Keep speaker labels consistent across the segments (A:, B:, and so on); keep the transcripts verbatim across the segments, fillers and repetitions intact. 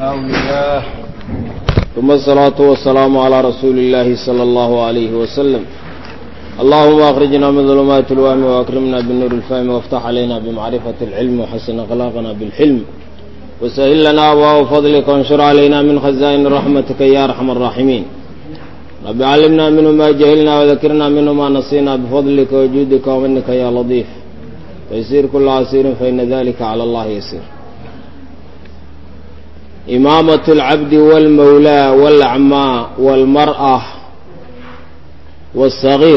A: الله ثم الصلاة والسلام على رسول الله صلى الله عليه وسلم. اللهم أخرجنا من ظلمات الوهم وأكرمنا بالنور الفهم وافتح علينا بمعرفة العلم وحسن أخلاقنا بالحلم وسهل لنا أبواب فضلك وانشر علينا من خزائن رحمتك يا أرحم الراحمين. رب علمنا منه ما جهلنا وذكرنا منه ما نسينا بفضلك وجودك ومنك يا لطيف ويسير كل عسير فإن ذلك على الله يسير. إمامة العبد والمولى والأعمى والمرأة والصغير.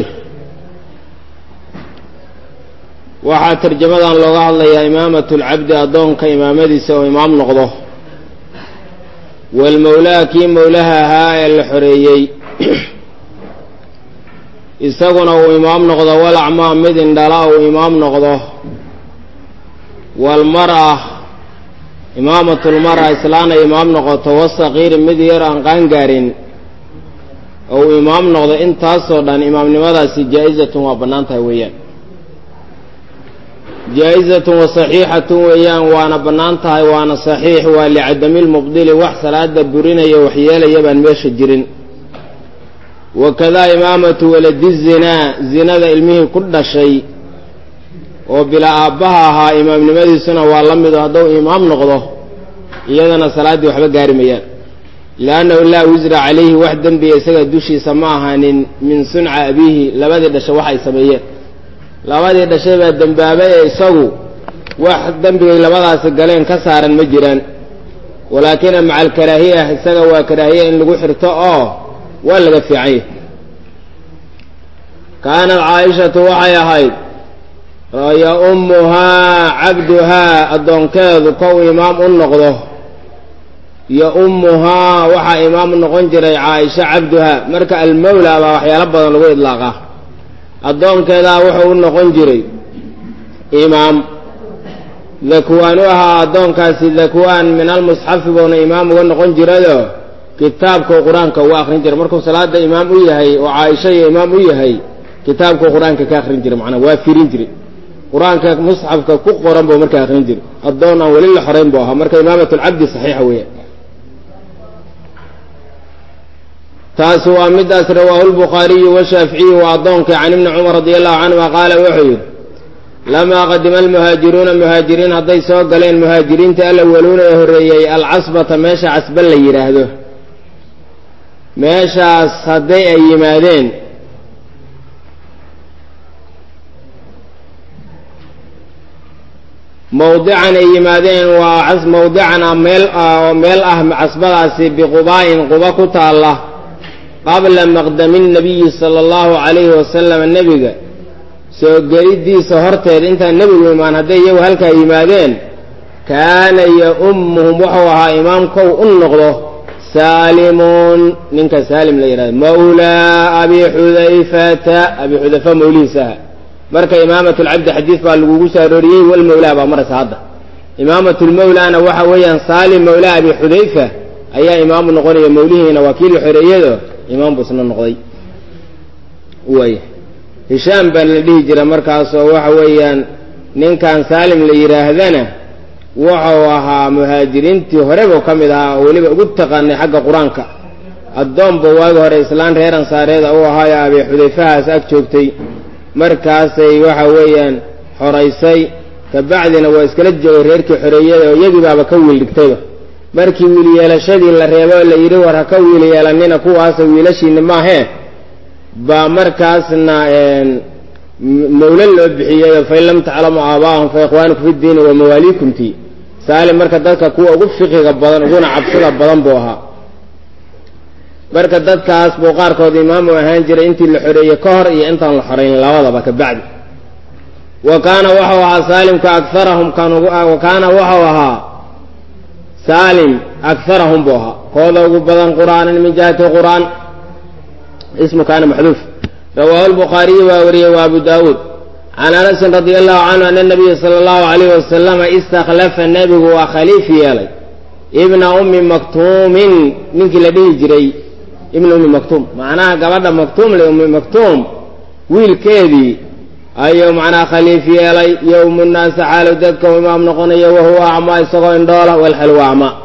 A: waxaa tarjamadan looga hadlayaa imaamatu lcabdi addoonka imaamadiisa oo imaam noqdo, walmawlaa kii mawlaha ahaa ee la xoreeyey isaguna uu imaam noqdo, walacmaa mid indhala uu imaam noqdo, walmar'a imaamatulmar'a islaanay imaam noqoto, wasaqiiri mid yar aan qaangaarin oo uu imaam noqdo. intaasoo dhan imaamnimadaasi jaa-izatun waa bannaan tahay weeyaan, jaa-izatun wa saxiixatun weeyaan, waana bannaan tahay, waana saxiix. waa licadamilmubdili wax salaada burinaya waxyeelaya baan meesha jirin. wakadaa imaamatu waladi zinaa, zinada ilmihii ku dhashay oo bilaa aabbaha ahaa imaamnimadiisuna waa la mido hadduu imaam noqdo, iyadana salaaddii waxba gaari mayaan. liannahu laa wisra calayhi, wax dembiga isaga dushiisa ma ahaanin min sunca abiihi, labadii dhashay wax ay sameeyeen. labadii dhashay baa dembaabay ee isagu wax dembigay labadaasi galeen ka saaran ma jiraan. walaakina maca alkaraahiya, isaga waa karaahiya in lagu xirto oo waa laga fiican yahay. kaanat caaishatu waxay ahayd ya-ummuhaa cabduhaa, addoonkeedu kow imaam u noqdo. ya-ummuhaa waxaa imaam u noqon jiray caaisha cabduhaa. marka almawlaa baa waxyaalo badan lagu idlaaqaa. addoonkeedaa wuxuu u noqon jiray imaam. dakwaan u ahaa addoonkaasi, dakwaan min almusxafi buuna imaam uga noqon jirayoo kitaabka qur-aanka uga akrin jiray. markuu salaada imaam u yahay oo caaisha iyo imaam u yahay, kitaabka qur-aanka ka akrin jiray, macnaa waa firin jiray. qur-aanka musxafka ku qoran buu markaa akrin jiray. addoon aan weli la xorayn buu ahaa. marka imaamatulcabdi saxiixa weeyaan. taasi waa midaas. rawaahu lbukhaariyu washaaficiyu waa addoonkii can ibni cumar radi allahu canhuma qaala wuxuu yidhi lamaa qadima almuhaajiruuna, muhaajiriin hadday soo galeen, muhaajiriinta alawaluuna ee horreeyey, alcasbata meesha casba la yidhaahdo, meeshaas hadday ay yimaadeen, mawdican ay yimaadeen, waa mawdican a meel oo meel ah casbadaasi biqubaa'in quba ku taalla, qabla maqdami nabiyi sala allahu calayhi wasalam, nebiga soo geliddiisa horteed intaan nebigu imaan hadday iyagu halkaa yimaadeen, kaana ya-ummuhum wuxuu ahaa imaamkow u noqdo saalimuun, ninka saalim la yidhahdo, mawlaa abi xudayfata, abi xudayfa mawlihiisa aha. marka imaamatulcabdi xadiid baa lagugu soo arooriyey, walmawlaa baa maraysa hadda. imaamatulmawlaana waxa weeyaan saalim mawlaa abi xudayfa ayaa imaamu noqonaya, mawlihiina waa kii la xoreeyado imaam buu isna noqday. waay hishaam baa la dhihi jira markaasoo waxa weeyaan ninkan saalim la yidhaahdana wuxuu ahaa muhaajiriintii hore buu ka mid ahaa oo weliba ugu taqaanay xagga qur-aanka. addoonba waagi hore islaan reer ansaareeda uu ahaayo abi xudayfahaas ag joogtay, markaasay waxa weeyaan xoraysay. kabacdina waa iskala joogay reerkii xoreeyada oo iyagii baaba ka wiil dhigtayba. markii wiil yeelashadii la reebo oo la yidhi war ha ka wiil yeelanina, kuwaasa wiilashiinni maahee, baa markaasna mawlo loo bixiyeyo fain lam taclamu aabaahum fa ikhwaanukum fi ddiini wa mawaaliikumti. saalim marka dadka kuwa ugu fiqiga badan uguna cabsida badan buu ahaa. marka dadkaas buu qaarkood imaam u ahaan jiray intii la xoreeyey ka hor iyo intaan la xorayn labadaba ka bacdi. wa kaana waxau ahaa saalimka akarahum wa kaana waxau ahaa saalim akarahum buu ahaa kooda ugu badan qur'aanan min jihati qur'aan. ismu kaana maxduuf. rawaahu lbukhaariyu waa wariyey wa abu daawuud can anasin radia allahu canhu ana nabiya sala allahu alayhi wasalama istakhlafa, nebigu waa khaliif yeelay, ibna ummi maktuumin, ninkii la dhihi jiray ibna ummi maktuum, macnaha gabadha maktuum le ummi maktuum wiilkeedii ayuu macnaha khaliif yeelay. yowmu nnaasi xaalu dadka u imaam noqonayo wahuwa acmaa, isagoo indhoola, walxal waa acmaa.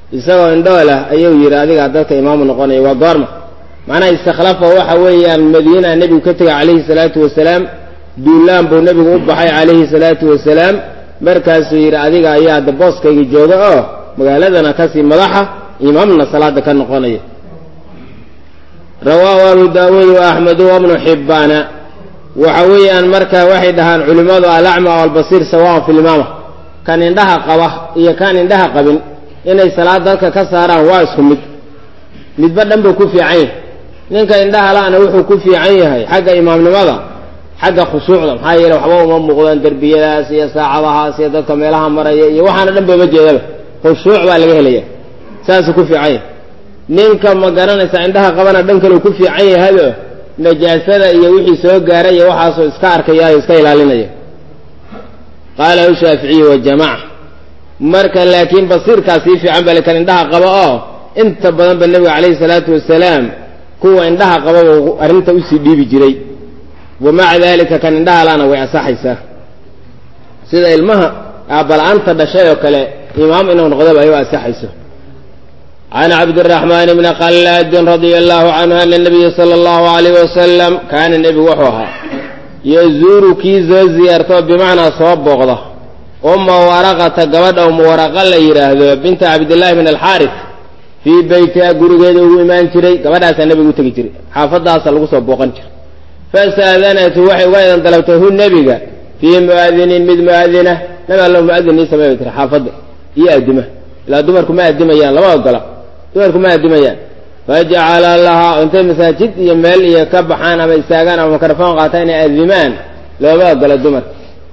A: isagoo indhoola ayuu yidhi adigaa dadka imaamu noqonaya waa goorma macnaha istakhlafa waxa weeyaan madiina nebigu ka tegay calayhi salaatu wasalaam duulaan buu nebigu u baxay calayhi salaatu wasalaam markaasuu yidhi adiga ayaa da booskayga jooga oo magaaladana kasii madaxa imaamna salaada ka noqonaya rawaahu abu daawuud wa axmed wa ibnu xibbaana waxa weeyaan marka waxay dhahaan culimmadu alacma walbasiir sawaan fi limaama kan indhaha qaba iyo kan indhaha qabin inay salaad dadka ka saaraan waa isku mid midba dhan buu ku fiican yahay ninka indhaha la'ana wuxuu ku fiican yahay xagga imaamnimada xagga khushuucda maxaa yeele waxba uma muuqdaan derbiyadaas iyo saacadahaas iyo dadka meelaha maraya iyo waxaana dhan bama jeedaba khushuuc baa laga helaya saasuu ku fiican yahay ninka ma garanaysa indhaha qabana dhan kale ku fiican yahayoo najaasada iyo wixii soo gaaray iyo waxaasoo iska arkayaayo iska ilaalinaya qaalahu shaaficiyi wa jamaaca marka laakiin basiirkaa sii fiican bale kan indhaha qaba oo inta badan ba nebiga calayhi salaatu wasalaam kuwa indhaha qababa arrinta usii dhiibi jiray wamaca daalika kan indhaha laana way asaxaysaa sida ilmaha aabbala-aanta dhashay oo kale imaam inuu noqdaba ay u asaxayso can cabdiraxmaan bni khallaadin radia allahu canhu ana nabiya sala allahu alayh wasalam kaana nebigu wuxuu ahaa yazuuru kii soo ziyaartoo bimacnaa soo booqda umma waraqata gabadha uma waraqa la yidhaahdo binta cabdillaahi bin alxaaris fii beytiha gurigeeda ugu imaan jiray gabadhaasaa nebigu u tegi jiray xaafadaasa lagu soo booqan jiray fasaadanatu waxay uga idan dalabtay hu nebiga fii mu'adinin mid mu'adina nabi allo mu'adin ii samey bay tiri xaafadda iyo addima ilaa dumarku ma addimayaan lama ogola dumarku ma addimayaan fajacala lahaa intay masaajid iyo meel iyo ka baxaan ama istaagaan ama mikrafoon qaataan inay addimaan looma ogola dumarka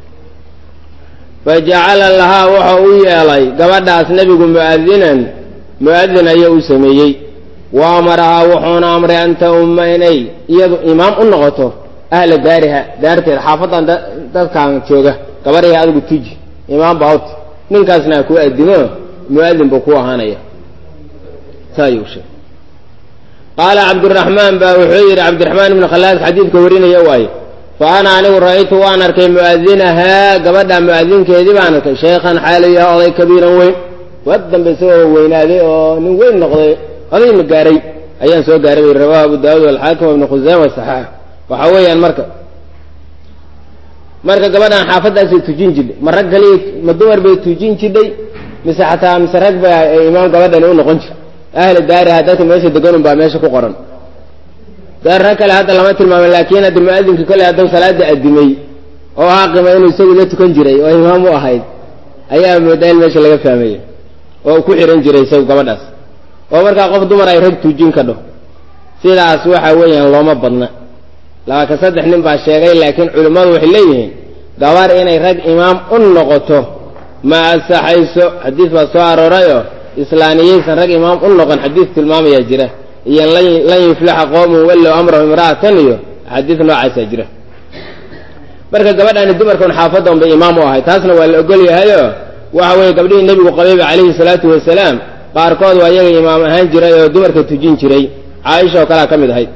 A: fajacala lahaa wuxuu u yeelay gabadhaas nebigu mu'adinan mu'adin ayaa u sameeyey wa amarahaa wuxuuna amray an ta'umma inay iyadu imaam u noqoto ahla daariha daarteeda xaafadan dadkaan jooga gabadhaya adigu tuji imaam baa hota ninkaasna ha kuu addimo mu'adin buu ku ahaanaya saayuu sheegay qaala cabdiraxmaan baa wuxuu yidhi cabdiraxmaan ibnu khallaad xadiidka warinaya waaye fa ana anigu ra'aytu waan arkay mu'adinahaa gabadha mu'adinkeedii baan arkay sheekhan xaalu yaha oday kabiiran weyn waa dambe isagoo weynaaday oo nin weyn noqday odayna gaaray ayaan soo gaaray bay rawaahu abu daawuud walxaakim ibnu khusayma saxaax waxaa weeyaan marka marka gabadhan xaafaddaasay tujin jidhay ma rag kaliya ma dumar bay tujin jidhay mise xataa mise rag ba imaam gabadhani u noqon jira ahla daariha dadka meesha deganun baa meesha ku qoran daar rag kale hadda lama tilmaamay laakiin hadda mu'adinka kale haddau salaada addimay oo haaqima inuu isagu la tukan jiray oo imaam u ahayd ayaa moodaa in meesha laga fahmaya oo ku xihan jiray isagu gabadhaas oo markaa qof dumar ay rag tujin ka dho sidaas waxa weeyaan looma badna labaatan saddex nin baa sheegay laakiin culimmadu waxay leeyihiin gabar inay rag imaam u noqoto ma asaxayso xadiis baa soo aroorayoo islaaniyaysan rag imaam u noqon xadiis tilmaamayaa jira iyo lan yuflixa qoomun wallow amrahu imra'atan iyo xadiis noocaasaa jira marka gabadhaani dumarkan xaafadda unbay imaam u ahay taasna waa la ogol yahayoo waxa weeye gabdhihii nebigu qabayba calayhi salaatu wasalaam qaarkood waa iyaga imaam ahaan jiray oo dumarka tujin jiray caaisha oo kalea ka mid ahayd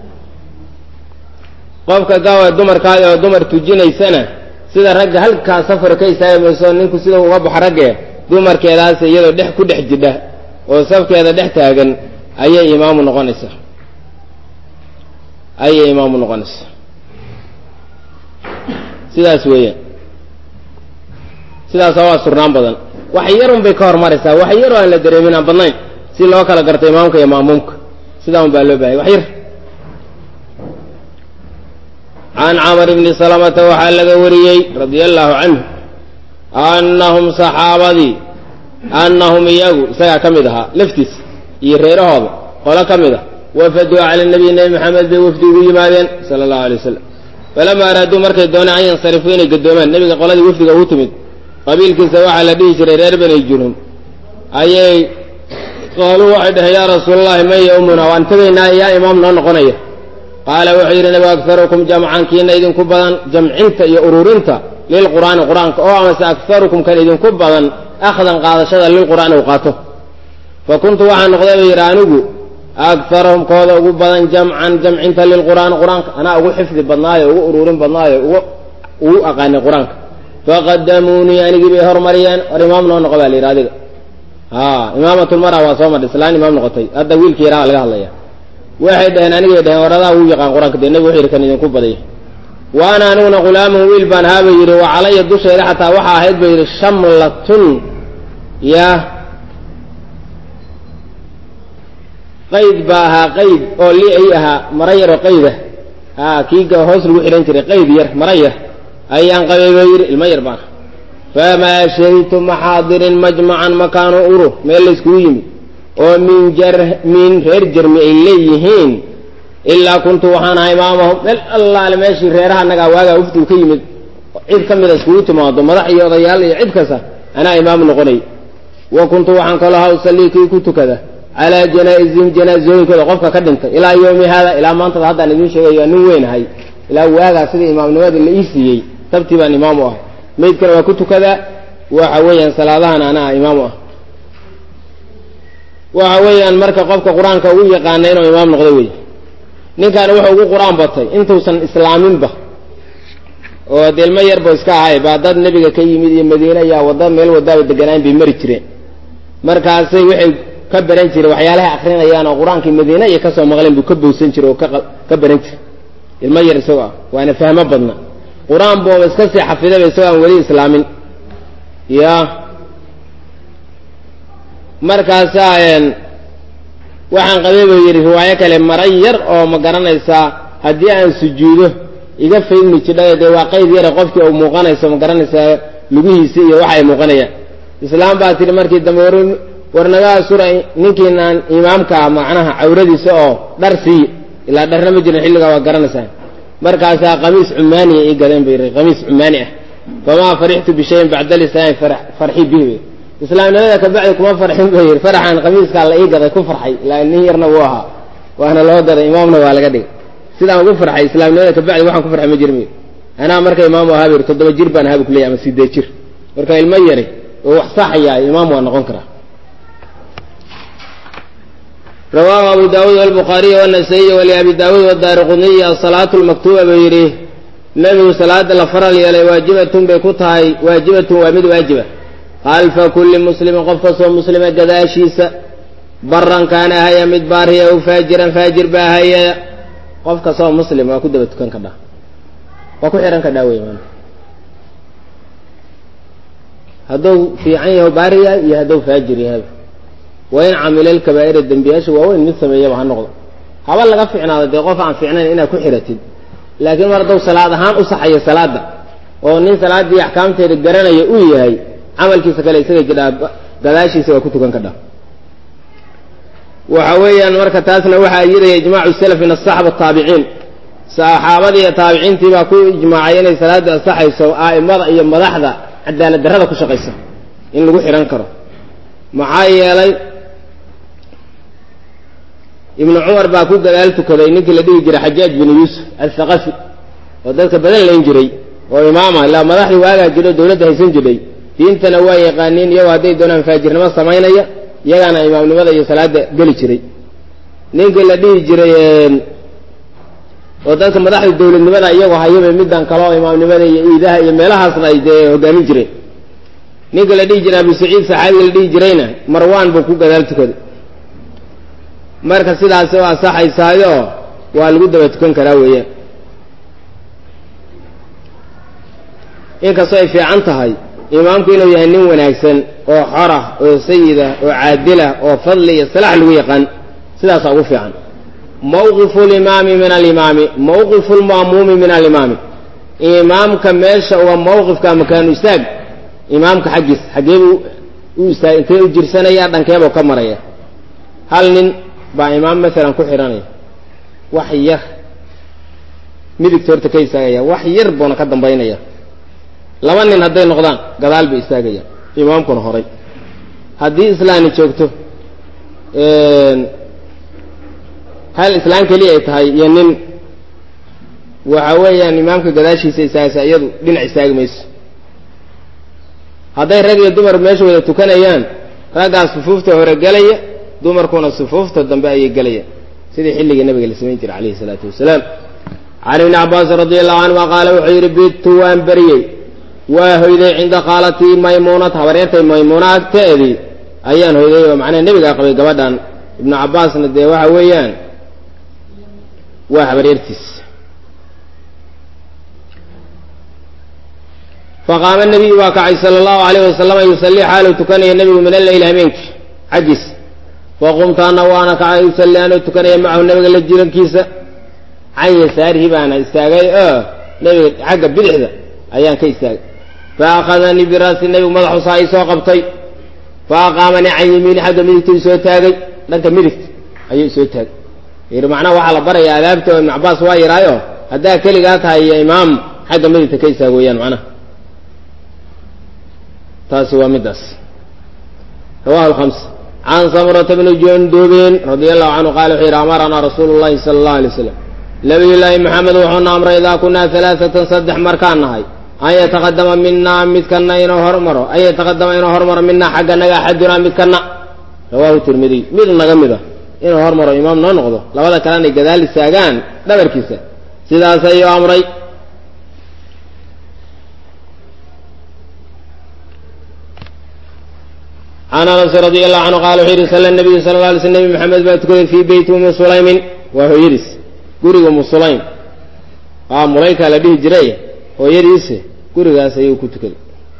A: qofka gawa dumarkaadi oo dumar tujinaysana sida ragga halkaa safar ka istaagimayso ninku sida uga baxo raggee dumarkeedaas iyadoo dhex ku dhex jidha oo safkeeda dhex taagan ayay imaamu noqonaysaa ayay imaamu noqonaysaa sidaas weeyaan sidaasa waa surnaan badan wax yarun bay ka hormaraysaa wax yaroo aan la dareemin aan badnayn si loo kala garto imaamka iyo maamuumka sidaa un baa loo baahaya wax yar can camr bni salamata waxaa laga wariyey radia allahu canhu annahum saxaabadii annahum iyagu isagaa ka mid ahaa laftiis iyo reerahooda qolo ka mid ah wafaduu cala nabiy nebi maxamed bay wafdi ugu yimaadeen sala allahu alay wasalam falama araaduu markay dooneen an yansarifuu inay gadoomaan nebiga qoladii wafdiga ugu timid qabiilkiisa waxaa la dhihi jiray reer bani jurhum ayay qaaluu waxay dhaheen yaa rasuulalahi man yaumuna waan tegaynaa yaa imaam noo noqonaya qaala wuxuu yidhi nabigu akharukum jamcan kiina idinku badan jamcinta iyo ururinta lilqur'aani qur'aanka oo amase akharukum kan idinku badan akhdan qaadashada lilqur'aani u qaato fa kuntu waxaa noqday ba yidhi anigu akharahum kooda ugu badan jamcan jamcinta lilqur'aani qur'aanka anaa ugu xifdi badnaayo ugu ururin badnaayo ugu ugu aqaanay qur-aanka faqadamuunii anigii bay hormariyeen war imaam noo noqo baa la yidhi adiga ها إمامة المرأة وصوم الإسلام إمام نقطي هذا ويل كيرا على هذا واحد أنا نجي ده وردا ويقع قرآن كده النبي وحير كان ينكب بديه وأنا أنا غلام ويل بان هذا يري وعلي الدش إلى حتى وحى هيد بير شملة يا قيد باها قيد أو لي أيها مرير وقيده ها كيجا هوسر وحيرين تري قيد ير مرير أيان قبيل المير بان فما شهدت محاضر مجمعا مكان أوره ما يلسكويمي ومن جره من غير جرم إليهين إلا كنت وحانا إمامهم بل الله لما يشي غيرها أنك أواقع أفتو كيمد عيد كم يدسكويت معظم مضحي وضيالي عيد كسا أنا إمام نغني وكنت وحان قالها أصلي كي كنت كذا على جنائزهم جنائزهم كذا قفك كدنت إلى يومي هذا إلى ما أنت هذا نجم شيء نوين هاي إلى واقع سيدي إمام نواد اللي إيسيي تبتبا إمام واحد ميد كان وكنت كذا وحويا صلاة أنا إمامه وحويا مركب قفك قرآن كوي قانين وإمام نقدوي نين كان وحوي قرآن بطي أنتوا سن إسلامين به ودي المير بوسكا هاي بعد النبي كي يمدي المدينة يا وضع ميل وضع الدجنان بمرترين مركز سي وحي كبرين تري وحيالها آخرين أيانا قرآن كي المدينة يكسر مغلين بكبوا سنتر وكبرين المير سوا وأنا فاهم بدنا قرآن بو بس كسي حفظه بسوا ولي إسلامين يا مركز ساين وحن قبيبه يري رواية كلام مرير أو مقرنيسا هدي عن سجوده إذا فهمني كده ده واقعي يرى قفتي أو مقرنيسا مقرنيسا لقيه سي وحي مقرنية إسلام باتي مركز دمورون ورنجا سورة نكين عن إمامك معناها عوردي سو درسي إلى درنا مجرى حلقة وقرنيسا مركز قميص عماني إيه قدام بيري قميص عماني فما فرحت بشيء بعد لسان فرح فرحي به إسلام نبي كبعدك ما فرحين به فرح عن قميص قال لا يقدر يكون فرحي لأنه يرنوها وأنا لو هذا إمامنا ولا قدي سيدا ما كفر حي إسلام نبي كبعد واحد كفر حي مجرمين أنا مركز إمام وهابي تضرب جربان هابي كلية مسجد ديشر مركز الميري وصح يا إمام وأنا غنكره رواه أبو داود والبخاري والنسائي ولأبي داود والدارقطني الصلاة المكتوبة بيريه نبي صلاة الفرل يلي واجبة بكتهاي واجبة ومد واجبة قال فكل مسلم قفص ومسلم قداشيس برا كان هيا مدبار هي وفاجرا فاجر بها هيا قفك صوم مسلم وكد بتكن كذا وكحرا كذا ويمان هذو في عينه باريا يهدو فاجر هذا وين عمل الكبائر الذنبياش وين مثل ما يبغى النقطة هذا اللي قف عنا هذا قف عن فعنا إنها كحرتين لكن مرضو صلاة هان أصحي صلاة ونين صلاة دي أحكام ترجعنا يقوي هاي عمل كيس كلا يصير كده قداشي سوى كتو كان كده وحويا مركز تاسنا وحاجر يجمع السلف من الصحابة التابعين صحابة التابعين تبقى كل إجماعين صلاة الصحي سواء مضى يوم مضحضة عدالة درهة كل شقيسة إن لقوا حيران كرو معايا لي ابن عمر باكو قالته كذا إنك الذي يجري حجاج بن يوسف الثقفي وذلك بدل لا ينجري وإمامه لا مراحل واجه جري دولته يسنجري دين تنوى قانين يو هذي دون فاجر ما سمعنا يا يا أنا إمام نبض يصلاد قل جري إنك الذي يجري وذلك مراحل الدولة نبض يو هاي مدان كلام إمام نبض إذا يملها صنايد وقال يجري إنك الذي يجري أبو سعيد صحابي الذي يجرينا مروان بكو قالته كذا marka sidaas waa saxaysaayo waa lagu daba tukan karaa weeyaan in ka soo fiican tahay imaamku inuu yahay nin wanaagsan oo xara oo sayida oo caadila oo fadli iyo salaah lagu yaqaan sidaas ugu fiican mawqifu al-imam min al-imam mawqifu al-ma'mum min al-imam imaamka meesha waa mawqifka makaan istaag imaamka xaqiis xageebu uu istaag intee u jirsanaya dhankeebo ka maraya hal nin با إمام مثلا كحراني وحير ميدك تورت كيسايا وحير بونا كدم بينيا لما نين هدي نقدان قدال بإستاجيا إمام كن هري هدي إسلامي شوكتو هل الإسلام كليه تهاي ينن وعويا إمامك قداشي سيسايا يدو دين إستاج ميس هدي رجل دمر ماشي ولا تكن أيان رجع صفوفته ورجالية دمر كون الصفوف تدم بأي قلية سيدي حلق النبي السمين عليه الصلاة والسلام عن ابن عباس رضي الله عنه وقال وحير بيت وانبريي وهو عند قالتي ميمونة هوريتي ميمونة تأذي ayaan hoyday oo macnaha nebigaa qabay gabadhan ibnu cabbaasna dee waxa weeyaan waa habaryartiis faqaama nabiyu waa kacay sala allahu alayh wasalam yusallii xaaluu tukanaya nebigu min alleyl habeenkii xaggiis faqumtaana waana kacay usalli anoo tukanaya macahu nebiga la jirankiisa can yasaarihi baana istaagay oo nebiga xagga bidixda ayaan ka istaagay fa akhadanii biraasi nebigu madaxusaa ii soo qabtay fa aqaamanii can yamiini xagga midigta isoo taagay dhanka midigta ayuu isoo taagay yidhi macnaha waxaa la barayaa adaabta oo ibnu cabbaas waa yidhaayo haddaa keligaa tahay iyo imaam xagga midigta ka istaag weeyaan macnaha taasi waa midaas rawahu alkhamsa can samurata bni jundubin radia allahu canhu qaala wuxuu yidhi amaranaa rasuulu llahi sala allahu alay wasalam nabiyullaahi maxamed wuxuuna amray idaa kunaa alaaatan saddex markaan nahay an yataqadama minaa midkana inuu hormaro an yataqadama inuu hormaro minaa xagga naga axadunaa midkana rawaahu tirmidiy mid naga mid a inuu hormaro imaam noo noqdo labada kalena ay gadaal istaagaan dhabarkiisa sidaas ayuu amray can anas radia allahu canhu qaala wuxuu yidhi salla nabiyu sala la alay sl nebi maxamed baa tukaday fii beyti ummi sulaymin waa hooyadiis guriga ummu sulaym aa mulaykaa la dhihi jiray hooyadiise gurigaas ayuu ku tukaday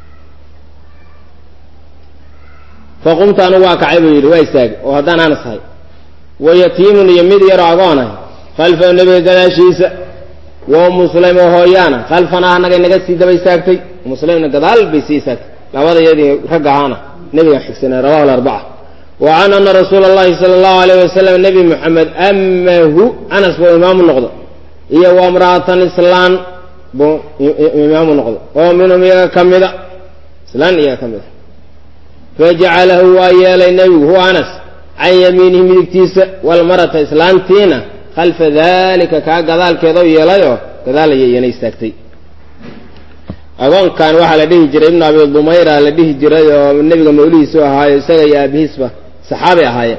A: faqumta anugu waa kacay buu yidhi waa istaagay oo haddaan anas ahay wayatiimun iyo mid yaroo agoonahay khalfahu nebiga gadaashiisa wa ummu sulaym oo hooyaana khalfanaa anagay naga sii daba istaagtay ummu sulaymna gadaal bay sii istaagtay labada iyadii ragga ahaana nebigaan xigsanay rawahu alarbaca wa can ana rasuula allahi sala allahu alayh wasalam nebi moxamed amahu anas buu imaamu noqdo iyo wa imra'atan islaan buu imaamu noqdo oo minhum iyaga ka mida islaan iyaga ka mida fajacalahu waa yeelay nebigu huwa anas can yamiinihi midigtiisa walmarata islaantiina khalfa dalika kaa gadaalkeedau yeelayoo gadaalaya iyana istaagtay agoonkan waxaa la dhihi jiray ibnu abi dumayra la dhihi jiray oo nebiga mawlihiisu ahaayo isaga iyo aabihiisba saxaabay ahaayeen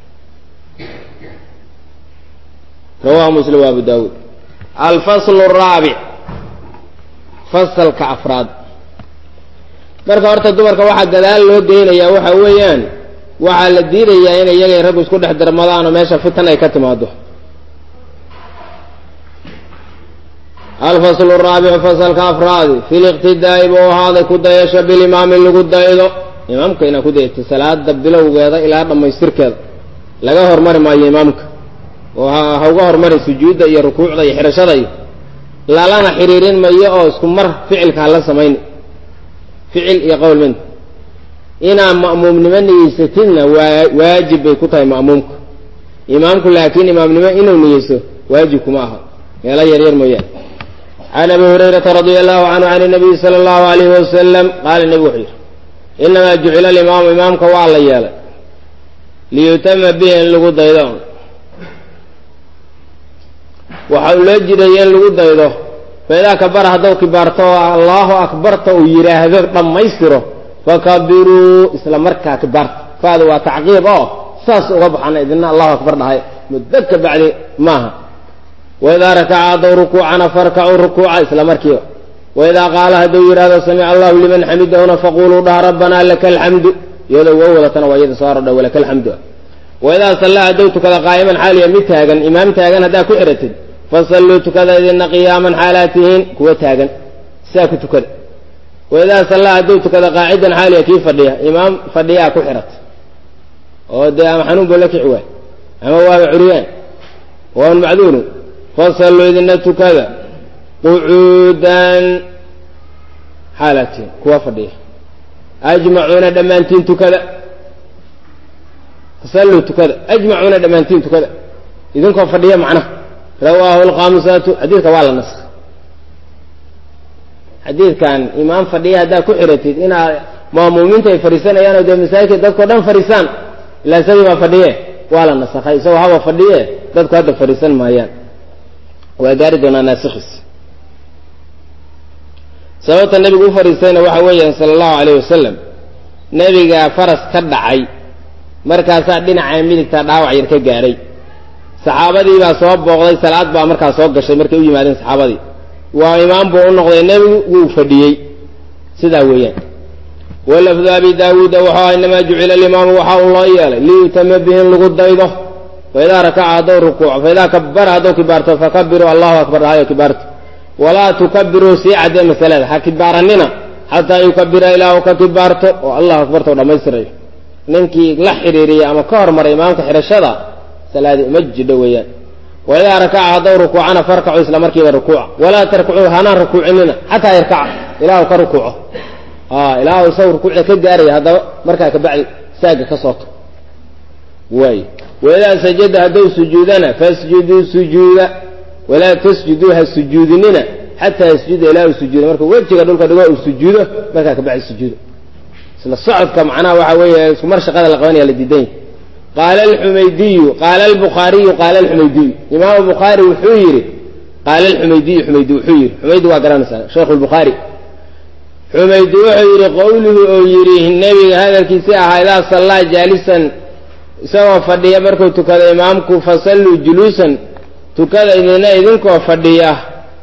A: rawahu muslim wa abu daawuud alfaslu araabic fasalka afraad marka horta dumarka waxaa gadaal loo geynayaa waxa weeyaan waxaa la diidayaa in iyagay raggu isku dhex darmadaan oo meesha fitan ay ka timaado alfaslu araabicu fasalka afraadi fi liqtidaa'i buu ahaaday ku dayasho bilimaami lagu daydo imaamka inaad ku dayto salaada bilowgeeda ilaa dhammaystirkeeda laga hormari maayo imaamka oo ha uga hormarin sujuudda iyo rukuucda iyo xidhashada iyo lalana xiriirin mayo oo isku mar ficilka hala samayni ficil iyo qowl min inaa ma'muumnimo niyeysatidna waa waajib bay ku tahay ma'muumka imaamku laakiin imaamnimo inuu niyeyso waajib kuma aha meelo yaryar mooyaane can abi hurayrata radia allahu canhu can nabiyi sala allahu alayhi wasalam qaala nebigu wuxuu yidhi inamaa jucila alimaamu imaamka waa la yeelay liyutama bihi in lagu daydo waxau loo jideeyey in lagu daydo faidaa kabara hadduu kibaarto oo allahu akbarta uu yidhaahdo dhammaystiro fakabiruu isla markaa kibaarta faada waa tacqiib oo saas uga baxana idina allahu akbar dhahay muddo ka bacdi maaha waidaa rakaca hadduu rukuucana farkacuu rukuuca isla markiiba waidaa qaala hadduu yidhaahdo samica allahu liman xamidahuna faquluu dhaha rabbanaa laka alxamdu iyadoo waa wadatana waa iyada soo arodha walaka alxamdu waidaa sallaa hadduu tukada qaa'iman xaaliya mid taagan imaam taagan haddaa ku xiratid fasalluu tukada idina qiyaaman xaalaad tihiin kuwa taagan sidaa ku tukada waidaa sallaa hadduu tukada qaacidan xaaliya kii fadhiya imaam fadhiyaa ku xirat oo dee ama xanuun buu la kici waay ama waaba curyaan waan macduunu fasalluu idina tukada qucuudan xaalaad tihiin kuwa fadhiya ajmacuuna dhammaantiin tukada fasalluu tukada ajmacuuna dhammaantiin tukada idinkoo fadhiya macnaha rawaahu alkhamsatu xadiidka waa la naskha xadiidkan imaam fadhiya haddaad ku xiratid inaa maamuumiinta ay fadhiisanayaan oo dee masaajidka dadkao dhan fadhiisaan ilaa isagii baa fadhiye waa la nasakhay isagoo haba fadhiye dadku hadda fadhiisan maayaan waa gaari doonaa naasikhiis sababta nebigu u fadhiistayna waxa weeyaan sala allahu alayh wasalam nebiga faras ka dhacay markaasaa dhinaca midigta dhaawac yar ka gaaray saxaabadii baa soo booqday salaad baa markaa soo gashay markay u yimaadeen saxaabadii waa imaam buu u noqday nebigu wuu fadhiyey sidaa weeyaan ولفظ أبي داود وحا إنما جعل الإمام وحا الله إياله ليتم بهم لقد ضيضه فإذا ركع دور ركوع فإذا كبر دو كبارته فكبروا الله أكبر هاي كبارته ولا تكبروا سيعة مثلا هكبارننا حتى يكبر إله كبارته والله أكبرته ولا ما يسري ننكي لحريري أما كهر مر إمامك حرشدا سلادي مجد ويا وإذا ركع دور ركوعنا فركعوا إسلام مركب الركوع ولا تركعوا هنا ركوعنا حتى يركع إله كركوعه آه إله يصور ركوع كجاري هذا مركب كبعد ساق كصوت واي وإذا سجد هدو سجودنا فاسجدوا سجودا ولا تسجدوها سجودنا حتى يسجد إله سجود مركب وجه قالوا كدوا السجود مركب كبعد السجود الصعد كمعناه وحوي سمر شغال القوانين الجديدين قال الحميدي قال البخاري قال الحميدي إمام البخاري وحيري قال الحميدي حميدي وحيري حميدي وقرانسا شيخ البخاري حميدي وحيري قوله يريه النبي هذا الكساء هذا صلى جالسا سوى فديا بركو تكذا إمامكم فصلوا جلوسا تكذا إذن إذنكم فديا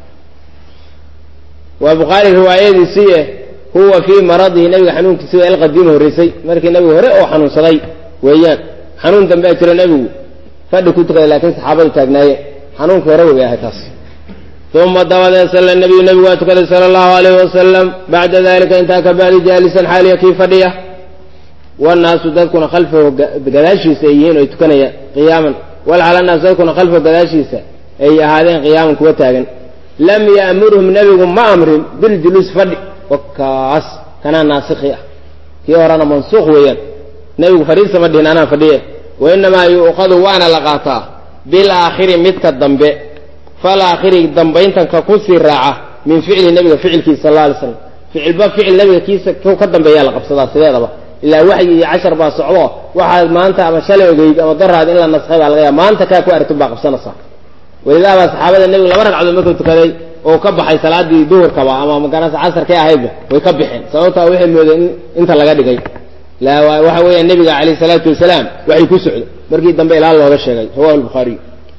A: وبخاري رواية سيه هو في مرضه نبي حنون كسوء القديم الرسي مركي نبي هرئ وحنون صغي ويان حنون تنبأت النبي فد كنت لكن صحابه تاجناي حنون كورو يا هتاس ثم دعا صلى النبي النبي واتكل صلى الله عليه وسلم بعد ذلك انتهى كبال جالسا حاليا كيف فديه والناس تكون خلفه قداشي سيئين ويتكنيا قياما والعلى الناس يكون خلفه قداشي أي هذين قياما كوتاجن لم يأمرهم نبي ما أمر بالجلوس فدي وكاس كان ناسخيا كي ورانا منسوخ ويان نبي فريسة مدهن أنا فديه وإنما يؤخذ وانا لقاطا بالآخر متك الضنب فالآخر الضنبين تنككسي الراعة من فعل النبي فعل كي صلى الله عليه وسلم فعل باب فعل النبي كيس كو كدنب يا لقب صدا سيده إلا وحي عشر با صعوه واحد ما أنت أما شلي وجيد أما ضر هذا إلا النسخ على الغياب ما أنت كاكو أرتب باقب سنة صح ولذا بس صحابة النبي لما رجعوا المكتب تكذي وكبح صلاة دي دور كوا أما مكان عصر كيا هيبة ويكبحين سوته وحي مود أنت لقى دقي لا وحوي النبي عليه الصلاة والسلام وحي كسعد مركي الضنب إلى الله والشيء هو البخاري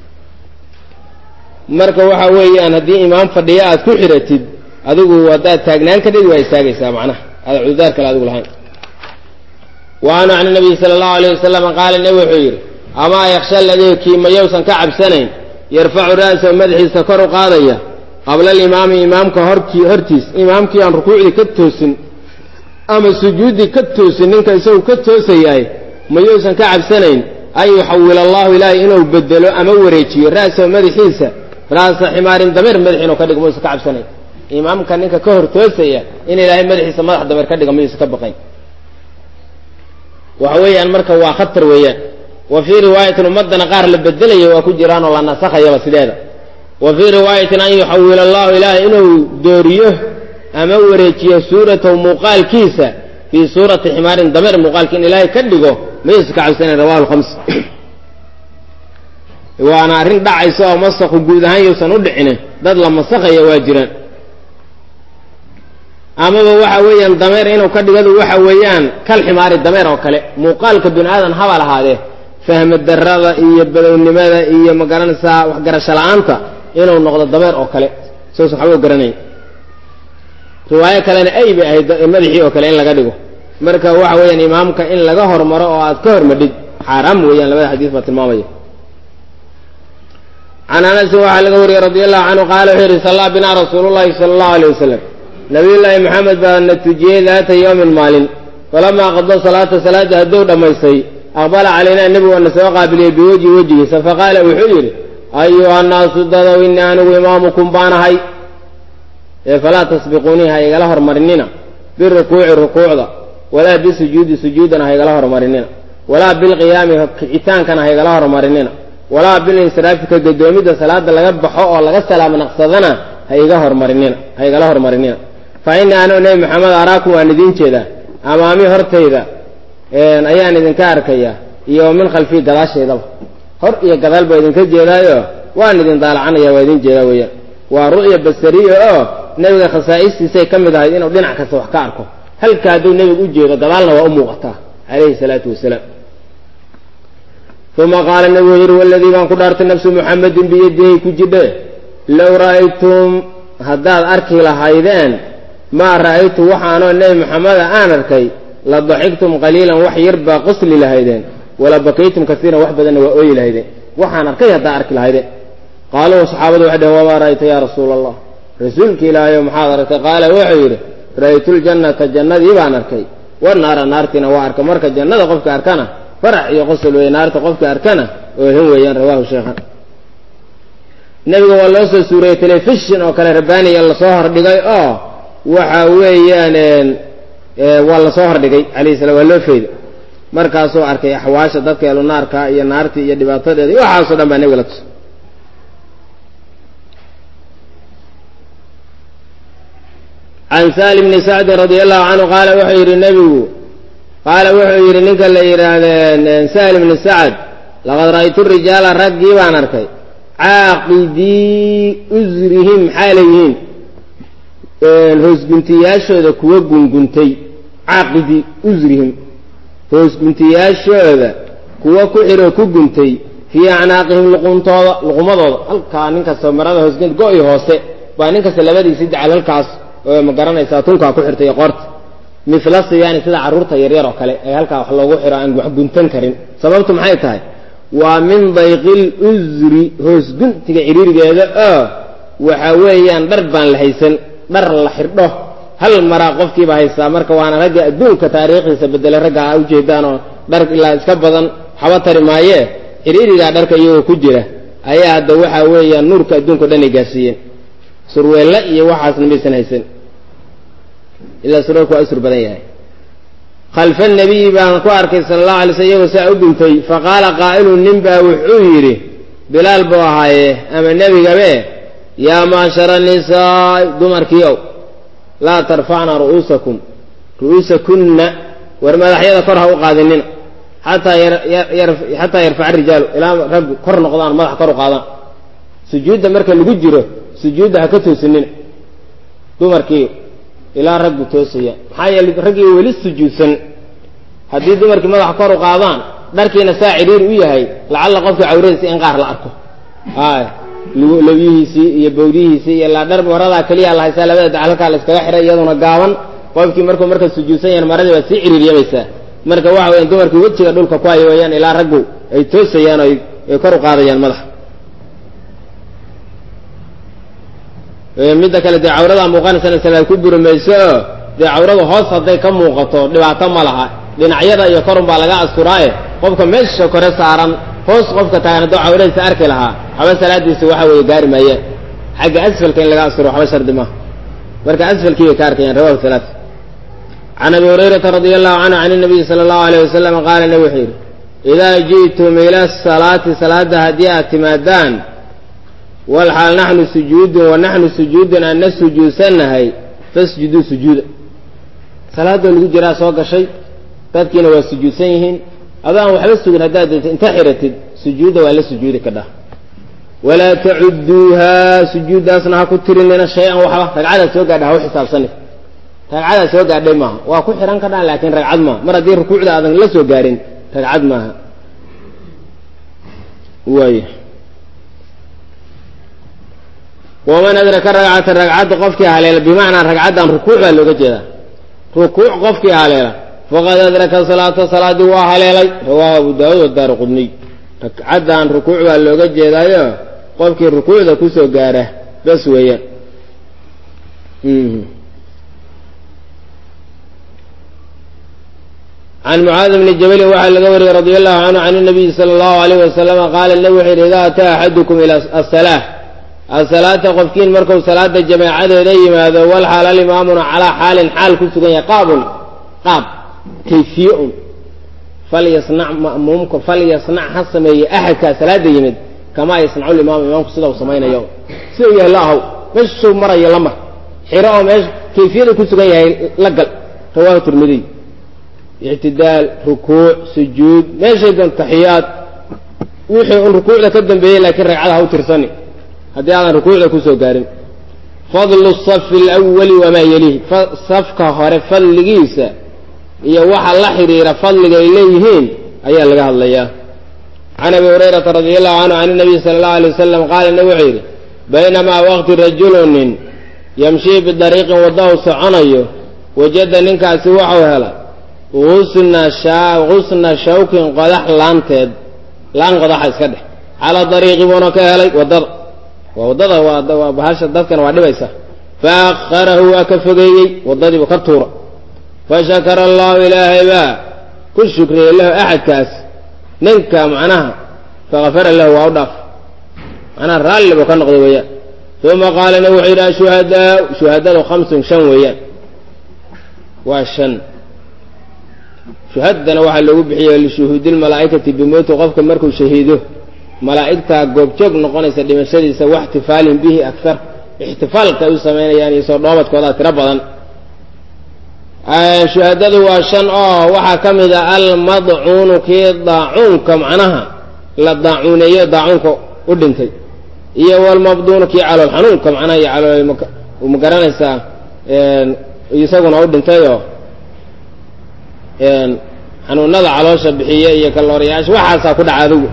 A: مركه وحوي أنا دي إمام فديات كحرتد أذوق ودا تاجنان كده ويساق يسمعنا هذا عذار كلا أذوق الحين وأنا عن النبي صلى الله عليه وسلم قال النبي حير أما يخشى الذي كيما يوسن كعب سنين يرفع رأسه مدحي سكر قاضية قبل الإمام إمامك هرتي هرتيس إمامك عن ركوعي كتوسن أما سجودي كتوسن إنك يسوي كتوسياي ما يوسن كعب سنين أن يحول الله إلهي إنه بدله أما وريتي رأسه مدحيسه رأس حمار دمر مدحينه كدق موسى كعب سنين إمامك إنك كهر توسيا إن إلهي مدحيسه مدح دمر كدق موسى كبقين وحوي أن مركه وخطر وياه وفي رواية المدن قار لبدليه وكجران ولا نسخ يا بسداده وفي رواية أن يحول الله إلى إنه دوريه أموريتي سورة مقال كيسة في سورة حمار دمر مقال كين إلهي كدقه ما يسكع سنة رواه الخمس وأنا أرين دعي سوا مسخ وجودها يوسندعنه ضد لما مسخ يواجران أما وحويا دمر إنه كدقه وحويان كالحمار الدمر وكله مقال كبن آذن حوال هذا فهم الدرادة إيه بدو النماذا إيه مقارنسا وحقرش العنطة إنه النقض الضمير أو كله سوى سحبه قرنين رواية كلنا أي بأي مدحي أو كله إن لقدقه مركا وحويا إمامك إن لقهر مرأة وأذكر مدد حرام ويان لبدا حديث بات المامية عن أنس وحال قوري رضي الله عنه قال حيري صلى بنا رسول الله صلى الله عليه وسلم نبي الله محمد بأن نتجيه ذات يوم مال فلما قضى صلاة صلاة الدور ما يسي أقبل علينا النبي والنساء قابل بوجه وجهه فقال وحير أيها الناس ضدوا إني أنا وإمامكم بانا هاي فلا تسبقوني هاي قالها مرننا بالركوع الركوع ذا ولا بالسجود سجودنا هاي قالها مرننا ولا بالقيام كعتان كان هاي قالها مرننا ولا بالانصراف كقدومي ده صلاة لا يبحوا ولا السلام نقصدنا هاي قالها مرننا هاي قالها مرننا فإن أنا ونبي محمد أراكم أن دين كذا أمامي هرتي ذا إن أيان إذن كاركيا يوم خلفي قلاش يضل هر إيه قدال بيدن كجيدا وأن إذن طالع عنا يا ويدين جيدا ويا ورؤية بسرية أو نبي خصائص سي كم ذا إنه دين عكس وحكاركم هل كادوا نبي وجيدا قدالنا وأمه وقتها عليه الصلاة والسلام ثم قال النبي والذي كان قدرت النفس محمد بيده كجده لو رأيتم هذا أركي لهايدان maa ra'aytu waxaanoo nebi maxameda aan arkay la daxigtum qaliilan wax yar baa qosli lahaydeen wala bakaytum kasiiran wax badanna waa ooyi lahaydeen waxaan arkay haddaa arki lahaydeen qaaluu saxaabadu waxay dhaheen wamaa ra'ayta yaa rasuula allah rasuulka ilaahayo maxaad aragtay qaala wuxuu yidhi ra'aytuljannata jannadii baan arkay wanaara naartiina waa arkay marka jannada qofka arkana farax iyo qosol weeye naarta qofka arkana oohin weeyaan rawaahu sheekhan nebiga waa loo soo suureeyey telefishin oo kale rabbaaniya lasoo hordhigay oo waxa weeyaan waa lasoo hordhigay calayhi salaam waa loo feeday markaasuu arkay axwaasha dadka eelu naarka iyo naartii iyo dhibaatadeeda iyo waxaasoo dhan baa nebiga la tusay can saali bni sacdin radia allahu canhu qaala wuxuu yidhi nebigu qaala wuxuu yidhi ninka la yidhaahdee sahl bni sacd laqad ra'aytu rijaala raggii baan arkay caaqidii usrihim xaalay yihiin hoosguntiyaashooda kuwa gunguntay caaqidii usrihim hoosguntiyaashooda kuwa ku xiroo ku guntay fii acnaaqihim luquntooda luqumadooda halkaa ninkasta marada hoosgunt go-i hoose baa ninkasta labadiisii dacal halkaas oo ma garanaysaa tunkaa ku xirtay qoorta mila siyaani sida carruurta yaryar oo kale ee halkaa wax loogu xiro aan wax guntan karin sababtu maxay tahay waa min dayqil usri hoosguntiga ciriirigeeda oo waxa weeyaan dhar baan la haysan dhar la xirdho hal maraa qofkiiba haystaa marka waana ragga adduunka taariikhdiisa bedelay ragga a ujeedaanoo dhar ilaa iska badan haba tari maayee ciriirigaa dharka iyagoo ku jira ayaa hadda waxa weeyaan nuurka adduunka dhan ay gaarsiiyeen surweelle iyo waxaasna maysan haysan ilaa surweelku waa usur badan yahay khalfa nabiyi baan ku arkay sala allahu alay slm iyagoo saa u guntay faqaala qaa'ilun nin baa wuxuu yidhi bilaal buu ahaaye ama nebigabe yaa maashara nisaa dumarkiiow laa tarfacna ru'uusakum ru'uusakunna war madaxyada kor ha u qaadinina xataa yarfaca rijaalu ilaa raggu kor noqdaan madax kor u qaadaan sujuudda marka lagu jiro sujuudda ha ka toosinina dumarkii ilaa raggu toosaya maxaa yeele raggii weli sujuudsan haddii dumarkii madaxa kor u qaadaan dharkiina saa cidhiiri u yahay lacalla qofka cawradiisa in qaar la arko ay labiyihiisii iyo bawdihiisii iyo laa dhar maradaa keliya la haysaa labada dacal halkaa la iskaga xihay iyaduna gaaban qofkii markuu marka sujuudsan yahan maradii baa sii ciriiriyamaysaa marka waxa weyan dumarkii wejiga dhulka ku hayo weeyaan ilaa raggu ay toosayaan oo ay kor u qaadayaan madaxa midda kale dee cawradaa muuqanaysana salaad ku buri mayso oo dee cawradu hoos hadday ka muuqato dhibaato ma laha dhinacyada iyo korun baa laga asturaaye qofka meesha kore saaran hoos qofka taagan haddoo cawradiisa arki lahaa haba salaadiisa waxa weeye gaari maayeen xagga asfalka in laga asturo waxba shardi maaha marka asfalkii bay ka arkayaan rawahu halaat can abi hurayrata radia allahu canhu can inabiyi sala allahu alayh wasalam qaala nabi wuxuu yidhi idaa ji'tum ila asalaati salaadda haddii aad timaadaan walxaal naxnu sujuudun wa naxnu sujuudun anna sujuudsannahay fasjuduu sujuuda salaadoo lagu jiraa soo gashay dadkiina waa sujuudsan yihiin adaan waxba sugin haddaad dayta inta xiratid sujuudda waa la sujuudi kadhah walaa tacudduuhaa sujuuddaasna ha ku tirinina shay-an waxba ragcadaad soo gaadha ha u xisaabsani ragcadaad soo gaadhay maaha waa ku xihan kadhaan laakiin ragcad maaha mar haddii rukuucda aadan la soo gaarin ragcad maaha waay waman adraka ragcata ragcadda qofkii haleela bimacnaa ragcaddan rukuuc baa looga jeedaa rukuuc qofkii haleela faqad adraka salaata salaadii waa haleelay rawaahu abu daawuud wadaari qudniy ragcaddan rukuuc baa looga jeedaayo qofkii rukuucda kusoo gaara bas weeyaan can mucaadi bni jabalin waxaa laga wariyey radia allahu canhu can inabiyi sala allahu alayh wasalama qaala nabi wuxuu yidhi idaa ataa axadukum ila asalaa asalaata qofkiin markuu salaada jamaacadeeda yimaado walxaal alimaamuna calaa xaalin xaal ku sugan yahay qaabun qaab kayfiye un falyasnac ma'muumka falyasnac ha sameeye axadkaa salaada yimid kamaa yasnacu limaam imaamku sida uu samaynayo sida u yahay la ahow meeshuu marayo la mar xiro oo meesha kayfiyada ku sugan yahay la gal rawaahu tirmidiy ictidaal rukuuc sujuud meeshay doon taxiyaad wixii un rukuucda ka dambeeyey laakiin ragcada ha u tirsani haddii aadan rukuucda kusoo gaarin fadlu safi alawali wamaa yelihi safka hore fadligiisa iyo waxa la xidhiira fadliga ay leeyihiin ayaa laga hadlayaa can abi hurayrata radia allahu canhu can inabiy sala allahu alay wasalam qaala nabi wuxuu yidhi baynamaa waqti rajulunin yamshii bidariiqin waddahu soconayo wajada ninkaasi waxau hela usna shaa husna shawkin qodax laanteed laan qodaxa iska dheh calaa dariiqi buuna ka helay waddada waa waddada waa bahasha dadkana waa dhibaysa faakharahu waa ka fogeeyey waddadiibu ka tuura fashakara allahu ilaahay baa ku shukriyey lahu axadkaas ninka macnaha fakafara lahu waa u dhaaf macnaha raalli buu ka noqday weeyaan uma qaalana wuxuu yidhi ashuhadaa shuhadadu khamsun shan weeyaan waa shan shuhadana waxaa loogu bixiyey lishuhuudi lmalaa'ikati bimowti qofka markuu shahiido malaa'igtaa goobjoog noqonaysa dhimashadiisa waxtifaalin bihi akar ixtifaalka ay u samaynayaan iyo soo dhoobadkoodaa tiro badan shuhadadu waa shan oo waxaa ka mid a almadcuunu kii daacuunka macnaha la daacuuneeyo daacuunka u dhintay iyo walmabduunu kii calool xanuunka macnaha iyo calool ma garanaysaa isaguna u dhintayoo xanuunada caloosha bixiye iyo kaloorayaasha waxaasaa ku dhaca adigu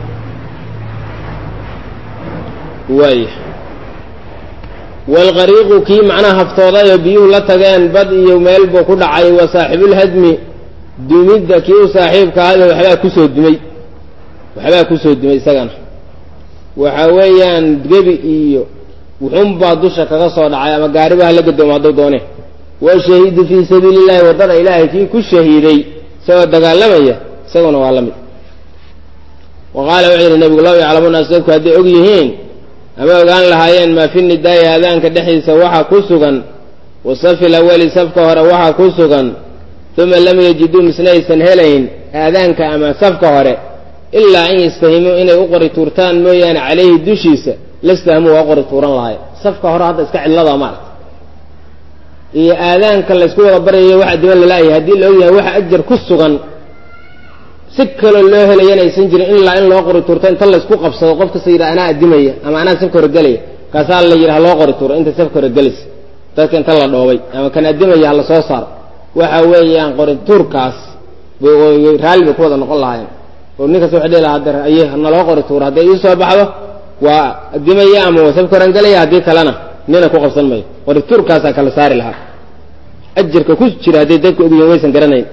A: waaya walqariiqu kii macnaha haftoodayo biyuhu la tageen bad iyo meel buu ku dhacay wa saaxibulhadmi dumidda kii u saaxiibka ahade waxbaa kusoo dumay waxbaa kusoo dumay isagana waxa weeyaan gebi iyo wuxuunbaa dusha kaga soo dhacay ama gaariba hala gadoomo hadduu doone washahiidu fii sabiili illahi waddada ilaahay kii ku shahiiday isagoo dagaalamaya isaguna waa la mid wa qaala wuxuu yidhi nebigu low yaclamuuna dadku hadday og yihiin ama ogaan lahaayeen maa fi nidaa'i aadaanka dhexdiisa waxaa ku sugan wasafi lawali safka hore waxaa ku sugan uma lam yajiduu misna aysan helayn aadaanka ama safka hore ilaa an yastahimuu inay u qori tuurtaan mooyaane calayhi dushiisa lastahimuu waa qori tuuran lahay safka hore hadda iska cidlada maaragta iyo aadaanka laysku wada baryayo waxa diban lala'yahay haddii la ogyahay waxa ajar ku sugan si kaloo loo helayana aysan jirin ilaa in loo qori tuurto inta laysku qabsado qof kasta yidhaha anaa addimaya ama anaa safka hore gelaya kaasaa la yidhaha loo qori tuuro inta safka hore gelaysa dadka inta la dhoobay ama kan addimaya ha la soo saaro waxa weeyaan qori tuurkaas raalli bay ku wada noqon lahaayeen oo ninkaas waxa dhihi lahaa hadda aye naloo qori tuuro hadday ii soo baxdo waa addimaya ama waa safka horen gelaya haddii kalena nina ku qabsan mayo qori tuurkaasaa kala saari lahaa ajarka ku jira hadday dadka ogyihin waysan garanayn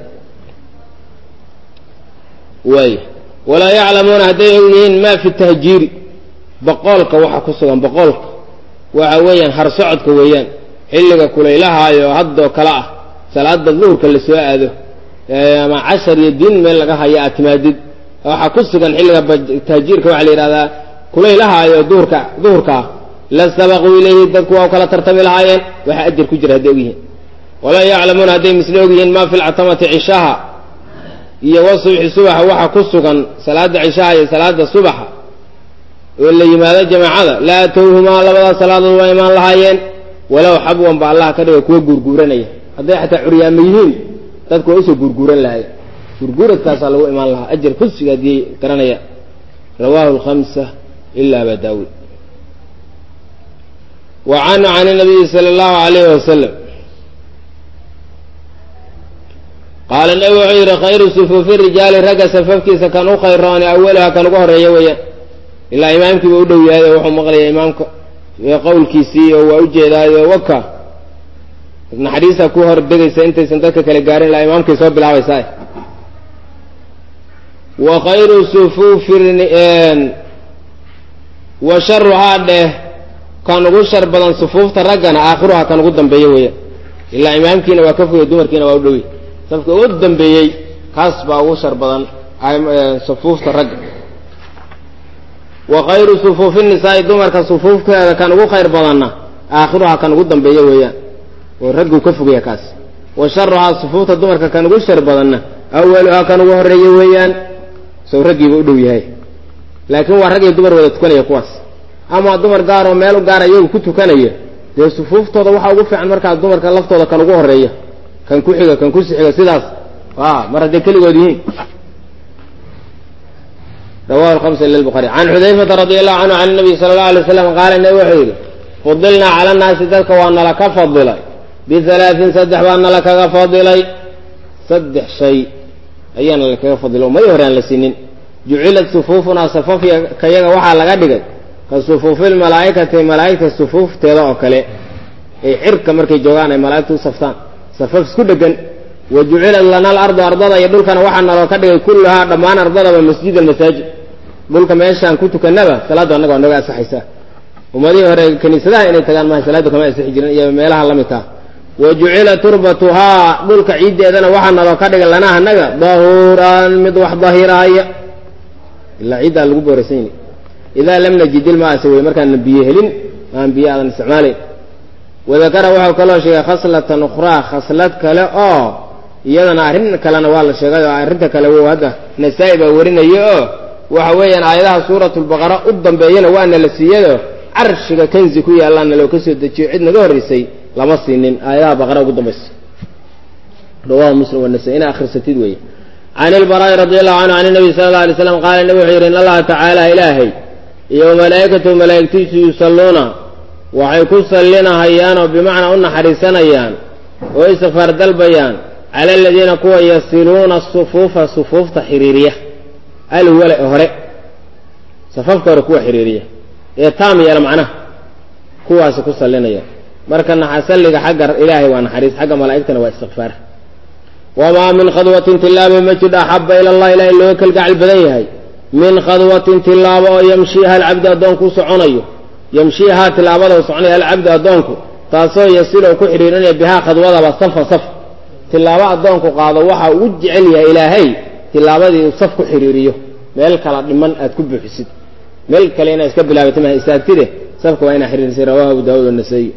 A: waay walaa yaclamuuna hadday og yihiin maa fi tahjiiri boqoolka waxa ku sugan boqoolka waxa weeyaan har socodka weeyaan xilliga kulaylahaayo haddoo kale ah salaada duhurka la soo aado ama cashar iyo diin meel laga hayo aad timaadid waxaa ku sugan xilliga tahjiirka waxaa la yidhahdaa kulaylahaayo duhurka duhurka ah la sabaquu ilayhi dadku waa u kala tartami lahaayeen waxa ajar ku jira hadday og yihiin walaa yaclamuuna hadday misle og yihiin maa fi lcatamati cishaha iyo wa subxi subaxa waxa ku sugan salaada cishaha iyo salaada subaxa oo la yimaado jamaacada laa atowhumaa labadaas salaadood waa imaan lahaayeen walow xabwan ba allah ka dhigay kuwa guurguuranaya hadday xataa curyaama yihiin dadku waa usoo guurguuran lahayen guurguuradkaasaa lagu imaan lahaa ajar kursiga haddii garanaya rawaahu alkhamsa ila aba daawuud wa canhu can nabiyi sala allahu alayhi wasalam qaala nabi wuxuu yidhi khayru sufuufi rijaali ragga safafkiisa kan u khayrooni awaluha kan ugu horreeya weeyaan ilaa imaamkiiba u dhow yahay oo wuxuu maqlaya imaamka qowlkiisii oo waa u jeedaayo waka naxariista ku hor degaysa intaysan dadka kale gaarin ilaa imaamkay soo bilaabaysaa wa khayru sufuufi wa sharuhaa dheh kan ugu shar badan sufuufta raggana aakhiruha kan ugu dambeeya weeyaan ilaa imaamkiina waa ka fogay dumarkiina waa u dhowey safka ugu dambeeyey kaas baa ugu shar badan sufuufta ragga wa khayru sufuufi nisaa'i dumarka sufuufteeda kan ugu khayr badanna aakhiruha kan ugu dambeeya weeyaan oo ragguu ka fogaya kaas wa sharuhaa sufuufta dumarka kan ugu shar badanna awaluhaa kan ugu horreeya weeyaan sow raggiiba u dhow yahay laakiin waa rag iyo dumar wada tukanaya kuwaas ama dumar gaar oo meel u gaar iyagu ku tukanaya dee sufuuftooda waxaa ugu fiican markaa dumarka laftooda kan ugu horreeya kan ku xiga kan ku sixiga sidaas a mar hadday keligood yihiin rawahu alhamsa ila lbukhari can xudayfata radi allahu canhu can nabiy sala allahu alay waslam qaala nabi wuxuu yidhi fudilnaa cala annaasi dadka waa nala ka fadilay bihalaatin saddex baa nala kaga fadilay saddex shay ayaa nala kaga fadilay may hore aan la sinin jucilat sufuufunaa safafya kayaga waxaa laga dhigay ka sufuufi lmalaa'ikati malaa'igta sufuufteeda oo kale ay xirka markay joogaan ay malaa'igtu u saftaan safaf isku dhegan wajucila lana alardu ardada iyo dhulkana waxaa naloo ka dhigay kullahaa dhammaan ardadaba masjidan masaajid dhulka meeshaan ku tukanaba salaaddu annaga waa nooga asaxaysaa ummadihii hore kiniisadaha inay tagaan maaha salaaddu kama asixi jirin iyo meelaha la midkaa wajucila turbatuhaa dhulka ciiddeedana waxaa naloo ka dhigay lanaa annaga dahuuran mid wax dahirahaya ilaa ciiddaa lagu booraysanyi idaa lam najid ilmaase wey markaan biyo helin aan biyo aadan isticmaalayn wadakara waxau kaloo sheegay khaslatan ukhraa khaslad kale oo iyadana arrin kalena waa la sheegay oo arrinta kale wow hadda nasaa-i baa warinaya oo waxa weeyaan aayadaha suuratulbaqara u dambeeyana waana la siiyayoo carshiga kanzi ku yaallaana loo ka soo dejiyo cid naga horraysay lama siinin aayadaha baqara ugu dambaysa rawahu muslim wanasa ina akhrisatid weeye can ilbaraa'i radi allahu canhu can nabiy sala alla alay slam qaala nabi wuxuu yidhi in allaha tacaala ilaahay iyo malaa'ikatahu malaa'igtiisu yusalluuna waxay ku sallinahayaan oo bimacnaa u naxariisanayaan oo isfaar dalbayaan cala aladiina kuwa yasiluuna asufuufa sufuufta xiriiriya alwale hore safafka hore kuwa xiriiriya ee taam yeela macnaha kuwaasi ku sallinaya marka naxasalliga xagga ilaahay waa naxariis xagga malaa'igtana waa istikfaar wamaa min khadwatin tilaabo ma jidho axabba ila allah ilaa in looga kalgacal badan yahay min khadwatin tilaabo oo yamshiiha alcabdu addoonku u soconayo yamshiihaa tilaabada u soconaya alcabdu addoonku taasoo yasiloo ku xidhiirinaya bihaa khadwadaba safa saf tilaabo addoonku qaado waxa ugu jecel yahay ilaahay tilaabadii uu saf ku xidhiiriyo meel kala dhiman aad ku buuxisid meel kale inaad iska bilaabatay ma istaagtide safka waa inaa xidhiirisay rawahu abu daawuud wanasaa'i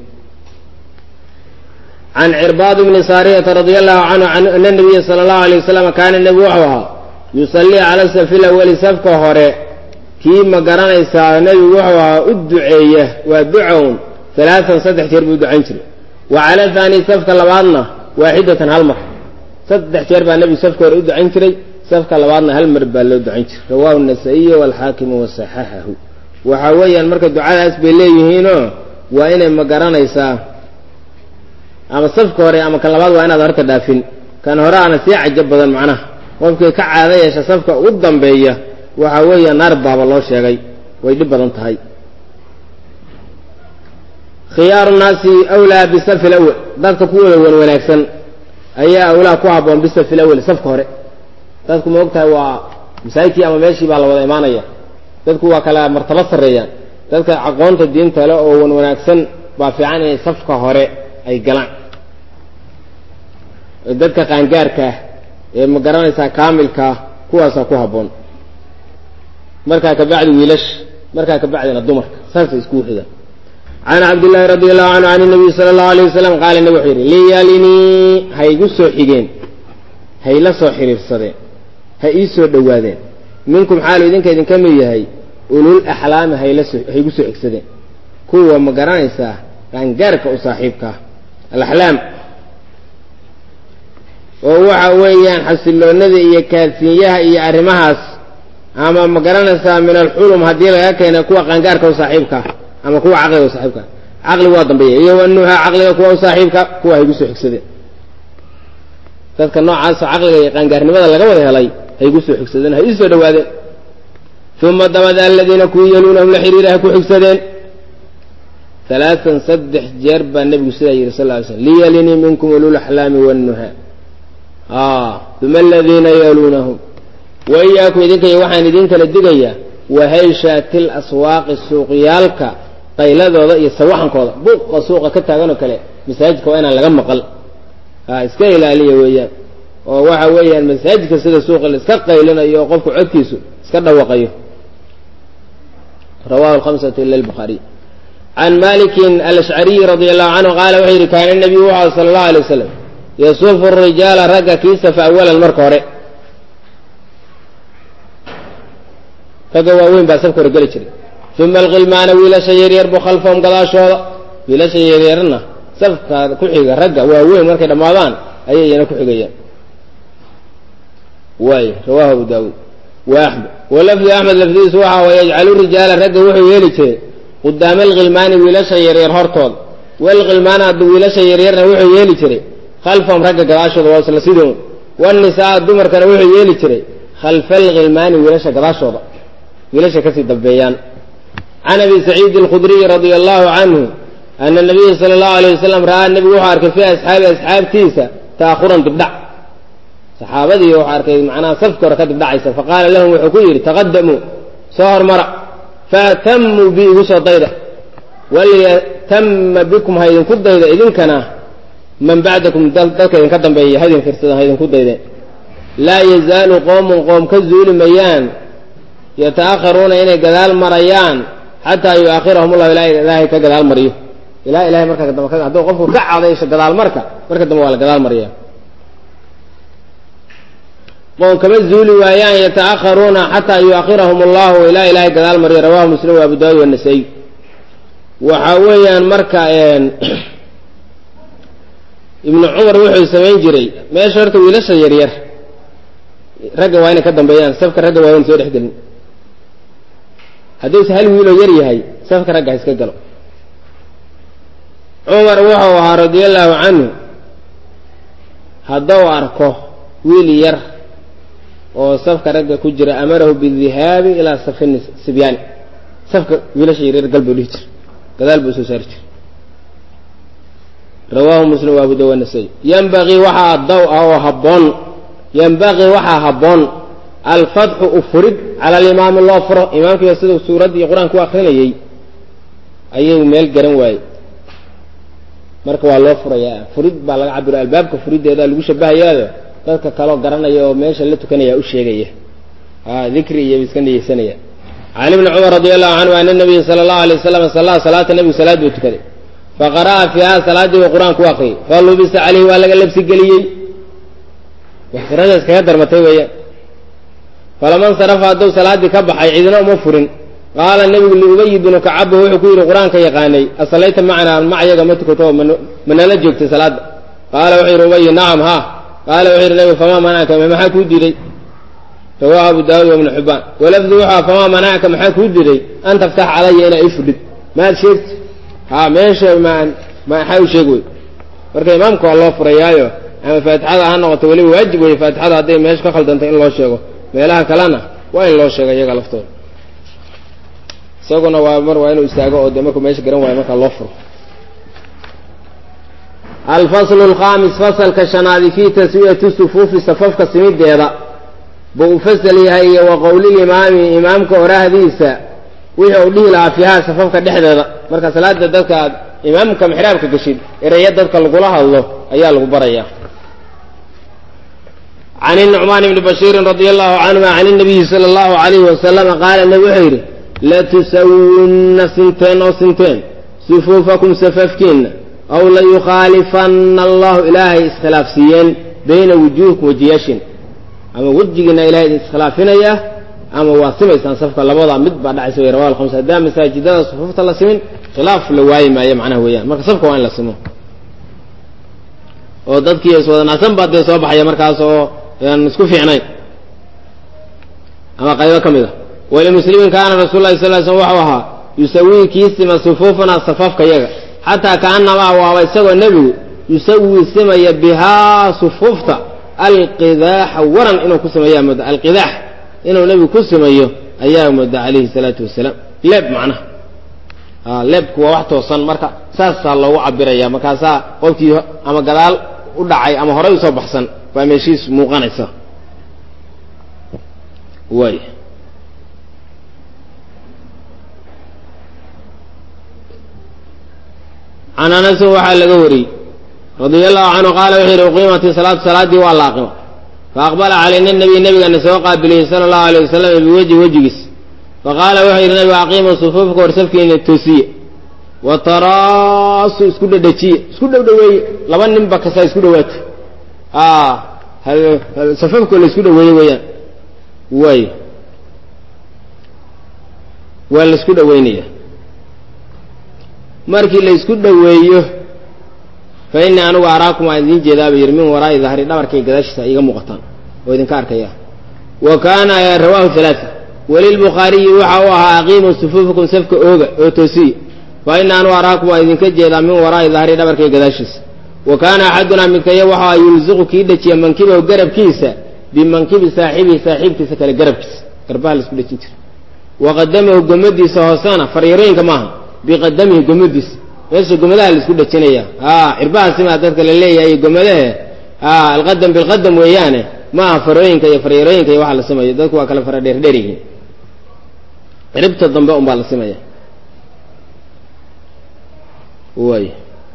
A: can cirbaad bni saariyata radia allahu canhu ana nabiya sala allahu alay wasalam kaana nebi wuxuu ahaa yusallii cala safi lawali safka hore kii ma garanaysaa nebigu wuxuu ahaa u duceeya waa ducown alaaan saddex jeer buu ducayn jiray wa cala haani safka labaadna waaxidatan hal mar saddex jeer baa nebigu safka hore u ducayn jiray safka labaadna hal mar baa loo ducayn jiray rawaahu nasaa-iy walxaakimu wasaxaxahu waxaa weeyaan marka ducadaas bay leeyihiinoo waa inay ma garanaysaa ama safka hore ama kan labaad waa inaad horta dhaafin kan hore aana sii cajab badan macnaha qofkii ka caado yeesha safka ugu dambeeya waxaa weeya naar baaba loo sheegay way dhib badan tahay khiyaaru naasi awlaa bisafi lawal dadka kuwooda wan wanaagsan ayaa awlaa ku habboon bisafi lawal safka hore dadku ma og tahay waa masaajidkii ama meeshii baa la wada imaanaya dadku waa kala martaba sarreeyaan dadka aqoonta diinta le oo wan wanaagsan baa fiican inay safka hore ay galaan dadka qaangaarkaah ee ma garanaysaa kaamilkaa kuwaasaa ku habboon markaa kabacdi wiilash markaa kabacdina dumarka saasay iskugu xigaan can cabdillaahi radi allahu canhu can nabiy sala allahu alayh wasalam qaala nabi wuxuu yidhi liyalinii ha igu soo xigeen ha ila soo xiriirsadeen ha ii soo dhowaadeen minkum xaalu idinka idinka mid yahay ulul axlaami haylasoo ha igu soo xigsadeen kuwa ma garanaysaa qaangaarka u saaxiibkaa alaxlaam oo waxa weeyaan xasiloonada iyo kaadsiinyaha iyo arrimahaas ama ma garanaysaa min alxulum haddii laga keena kuwa qaangaarka u saaxiibka ama kuwa caqliga u saaxiibka caqligu waa dambeeya iyo wanuha caqliga kuwa u saaxiibka kuwa haygu soo xigsadeen dadka noocaasoo caqliga iyo qaangaarnimada laga wada helay haygu soo xigsadeen ha ii soo dhowaadeen uma dabada aladiina kuwii yaluunahum la xiriira ha ku xigsadeen alaaan saddex jeer baa nebigu sidaa yidhi sal ly slm liyalinii minkum ululaxlaami wannuha uma aladiina yaluunahum wa iyaakum idinkayo waxaan idin kala digayaa wahayshatil aswaaqi suuqyaalka qayladooda iyo sawaxankooda buuqa suuqa ka taaganoo kale masaajidka waa inaan laga maqal iska ilaaliya weeyaan oo waxa weeyaan masaajidka sida suuqa la iska qaylinayo oo qofku codkiisu iska dhawaqayo rawahu alhamsatu ila albukhaariy can malikin alashcariyi radi allahu canhu qaala wuxuu yidhi kaana nabiyu wuxu sala allahu alay wasalam yasuufu rijaala ragga kii safa awalan marka hore ragga waaweyn baa safka hore geli jiray uma alkhilmaana wiilasha yaryar buu khalfahum gadaashooda wiilasha yaryarna safka ku xiga ragga waaweyn markay dhammaadaan ayay iyana ku xigayaan waay rawahu abu daawuud wa axmed walafdu axmed lafdigiisu waxa way yajcalu rijaala ragga wuxuu yeeli jiray qudaama alkhilmaani wiilasha yaryar hortooda walkhilmaana haddu wiilasha yaryarna wuxuu yeeli jiray khalfahum ragga gadaashooda waa isla sidoo wanisaa dumarkana wuxuu yeeli jiray khalfa alkhilmaani wiilasha gadaashooda wiilasha kasii dambeeyaan can abi saciid alkhudriy radia allahu canhu ana nabiya sala allahu alayh wasalam ra'aa nebigu wuxuu arkay fii asxaabi asxaabtiisa ta'akhuran dibdhac saxaabadii wuxuu arkay macnaha safka hore ka dibdhacaysa faqaala lahum wuxuu ku yidhi taqadamuu soo hormara faatamuu bi igu soo dayda waliyatama bikum ha idinku dayda idinkana man bacdakum dadka idinka dambeeya ha idin firsada ha idinku daydeen laa yazaalu qoomun qoom ka zuuli mayaan yata'akharuuna inay gadaal marayaan xataa yu'akhirahum ullahu ilaahay ka gadaal mariyo ilaa ilahay marka dambe hadduu qofku ka cadaysho gadaal marka marka dambe waa la gadaal mariya qoom kama zuuli waayaan yata'akharuuna xataa yu'akhirahum allahu ilaa ilahay gadaal mariyo rawahu muslim wa abu daawud wa nasaa'i waxa weeyaan marka ibnu cumar wuxuu samayn jiray meesha horta wiilasha yaryar ragga waa inay ka dambeeyaan safka ragga waa in soo dhex gelin hadduuse hal wiiloo yar yahay safka ragga ha iska galo cumar wuxuu ahaa radiallahu canhu hadduu arko wiil yar oo safka ragga ku jira amarahu bidihaabi ilaa safi sibyaani safka wiilasha yaryar gal buu dhihi jir gadaal buu soo saari jir rawaahu muslim wa abu daawud nasaa'i yanbagii waxaa daw ah oo habboon yanbagii waxaa habboon alfatxu ufurid cala alimaami loo furo imaamkiiba siduu suuraddii qur-aanka u akrinayey ayuu meel garan waayey marka waa loo furayaa furid baa laga cabiro albaabka furiddeeda lagu shabahayaado dadka kaloo garanaya oo meesha la tukanaya u sheegaya a dikri iyo iska niyeysanaya can ibni cumar radi allahu canhu ana nabiya sala allahu alay wasalam sallaa salaata nebigu salaad buu tukaday faqara'a fiiha salaaddii buu qur-aanku u akriyay falubisa caleyhi waa laga labsi geliyey waxfirada iskaga darmatay weeyaan falama insarafa hadduu salaaddii ka baxay cidina uma furin qaala nebigu liubayi binu kacaba wuxuu ku yidhi qur-aanka yaqaanay asallayta macanaa macyaga ma tukato manala joogtay salaadda qaala wuxuu yidhi ubayi nacam haa qaala wuxuu yidhi nebigu famaa manacaka maxaa kuu diiday rawaahu abu daawud wa ibnu xibbaan walafdu wuxua famaa manacaka maxaa kuu diiday an taftax calaya inaa ii fudhid maad sheegti haa meesha maan maxaa u sheeg wey marka imaamka waa loo furayaayo ama faatixada ha noqoto weliba waajib weeye faatixada hadday meesha ka khaldantay in loo sheego meelaha kalena waa in loo sheego iyaga laftooda isaguna waa mar waa inuu istaago oo dee markuu meesha garan waayo markaa loo furo alfaslu alkhamis fasalka shanaadi fii taswiyati sufuufi safafka simideeda buu u fasal yahay iyo wa qowlilimaami imaamka orahdiisa wixii uu dhihi lahaa fiiha safafka dhexdeeda marka salaada dadka aad imaamka mixraabka geshid ereya dadka lagula hadlo ayaa lagu barayaa can الnucmaan bni bashiirin radi allahu canhuma can الnabiyi sala allahu alayhi wasalama qaala nebi wuxuu yidhi latusawunna sinteen oo sinteen sufuufakum safafkiinna aw layukhaalifana allahu ilaahay iskhilaafsiiyeen bayna wujuuhikum wajiyaashin ama wejigiina ilahay idin iskhilaafinaya ama waa simaysaan safka labadaa mid baa dhacaysa way rawahu alkhamsa haddaa masaajidada sufuufta la simin khilaaf la waayi maayo macnaha weeyaan marka safka waa in la simo oo dadkii iswadanaasan baa dee soo baxaya markaas oo aan isku fiicnayn ama qaybo ka mid a walimuslimin kaana rasul lahi sal l slm waxau ahaa yusawii kii sima sufuufana safafka yaga xataa kaanamaa waaba isagoo nebigu yusawii simaya bihaa sufuufta alqidaaxa waran inuu ku sameeyaa mudda alqidaax inuu nebigu ku sameeyo ayaa mudda calayhi salaatu wasalaam leeb macnaha leebku waa wax toosan marka saasaa loogu cabiraya markaasaa qofkii ama gadaal u dhacay ama horay usoo baxsan baa meeshiis muuqanaysa way can anasin waxaa laga wariyey radia allahu canhu qaala wuxuu yidhi uqiimati salaatu salaaddii waa la aqima faaqbala calayna nabiy nabigana soo qaabiliyey sala allahu alayh wasalam biwejhi wejigiis faqaala wuxuu yidhi nabigu aqiimu sufuufka warsafkiina toosiye wa taraasu isku dhadhajiye isku dhowdhaweeye laba ninba kasaa isku dhawaata safafkoo la isku dhaweeye weeyaan way waa la isku dhaweynaya markii la isku dhaweeyo fa innii anigu araakum waan idiin jeedaaba yidhi min waraa'i dahri dhabarkay gadaashiisa iga muuqataan oo idinka arkaya wa kaana rawaahu halaaa walilbukhaariyi waxa uu ahaa aqiimuu sufuufakum safka ooga oo toosiye fa innii anigu araakum waan idinka jeedaa min waraa'i dahri dhabarkay gadaashiisa wa kaana axadunaa midkaya waxaa yulziqu kii dhajiya mankibahu garabkiisa bimankibi saaxibihi saaxiibkiisa kale garabkiisa garbaha la isku dhajin jira wa qadamahu gomadiisa hoosena fariirooyinka maaha biqadamihi gomadiisa meesha gomadaha la isku dhajinaya haa cirbaha simaa dadka la leeyahay gomadaha haa alqadam bilqadam weeyaane ma aha farooyinka iyo fareerooyinka iyo waxa la sameeyo dadku waa kala fara dheer dheer yihiin ciribta dambe un baa la sameeya way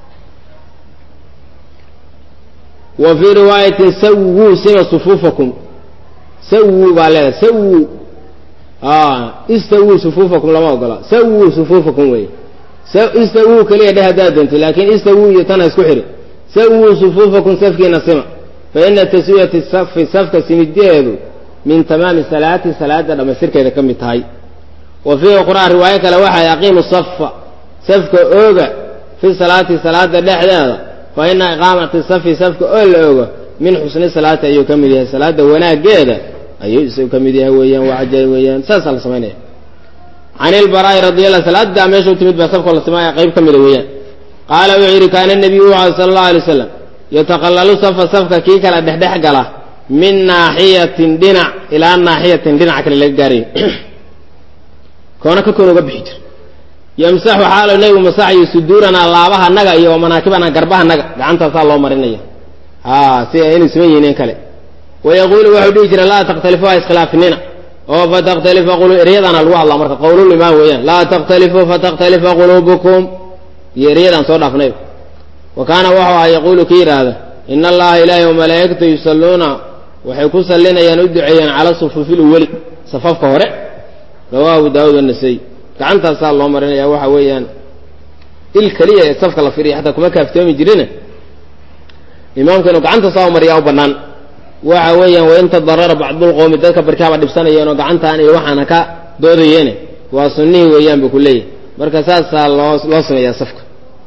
A: wa fi riwaayatin sawuu sima sufuufakum sawuu baa leedahay sawuu aa istawuu sufuufakum lama ogola sawuu sufuufakum wey istawuu kaliya dheh haddaad doonto laakiin istawuu iyo tana isku xidhi sawuu sufuufakum safkiina sima fa ina taswiyati safi safka simideedu min tamaami salaati salaada dhamaystirkeeda ka mid tahay wa fiihi qur'aan riwaayo kale waxay aqiimu safa safka ooga fi salaati salaada dhexdeeda fa ina iqaamati safi safka oo la oogo min xusni salaati ayuu ka mid yahay salaada wanaageeda ayuu isagu ka mid yahay weeyaan waa cajaa'ib weeyaan saasaa la samaynaya can ilbaraa'i radiyallahu salaada meesha u timid baa safka la sameeya qayb ka mida weeyaan qaala wuxuu yidhi kaana nabiyu wuxuu sala allahu alay wasalam yataqallalu safa safka kii kala dhexdhex gala min naaxiyatin dhinac ilaa naaxiyatin dhinaca kale laga gaarayo koona ka koon uga bixi jir yamsaxu xaalo nabigu masaxayo suduuranaa laabaha naga iyo manaakibanaa garbaha naga gacantaasaa loo marinaya haa si inay siman yihiin kale wayaquulu wuxuu dhihi jira laa takhtalifu ha iskhilaafinina oo fatakhtalifa qulu eryadana lagu hadlaa marka qowlul imaam weeyaan laa takhtalifu fatakhtalifa quluubukum iyo eryadaan soo dhaafnay wa kaana wuxuu ahaa yaquulu ki yidhaahda ina allaha ilaahi wamalaa'ikata yusalluuna waxay ku sallinayaan u duceeyaan cala sufuufi lweli safafka hore rawaahu abu daawuud wanasay gacantaasaa loo marinaya waxa weeyaan il keliya ee safka la firiya xataa kuma kaaftoomi jirine imaamka inuu gacanta saa mariyaa u bannaan waxa weeyaan wain tadarara bacdulqowmi dadka barkaaba dhibsanayeen oo gacantaan iyo waxaana ka doodayeene waa sunnihii weeyaan buu ku leeyahay marka saasaa loo loo sameeyaa safka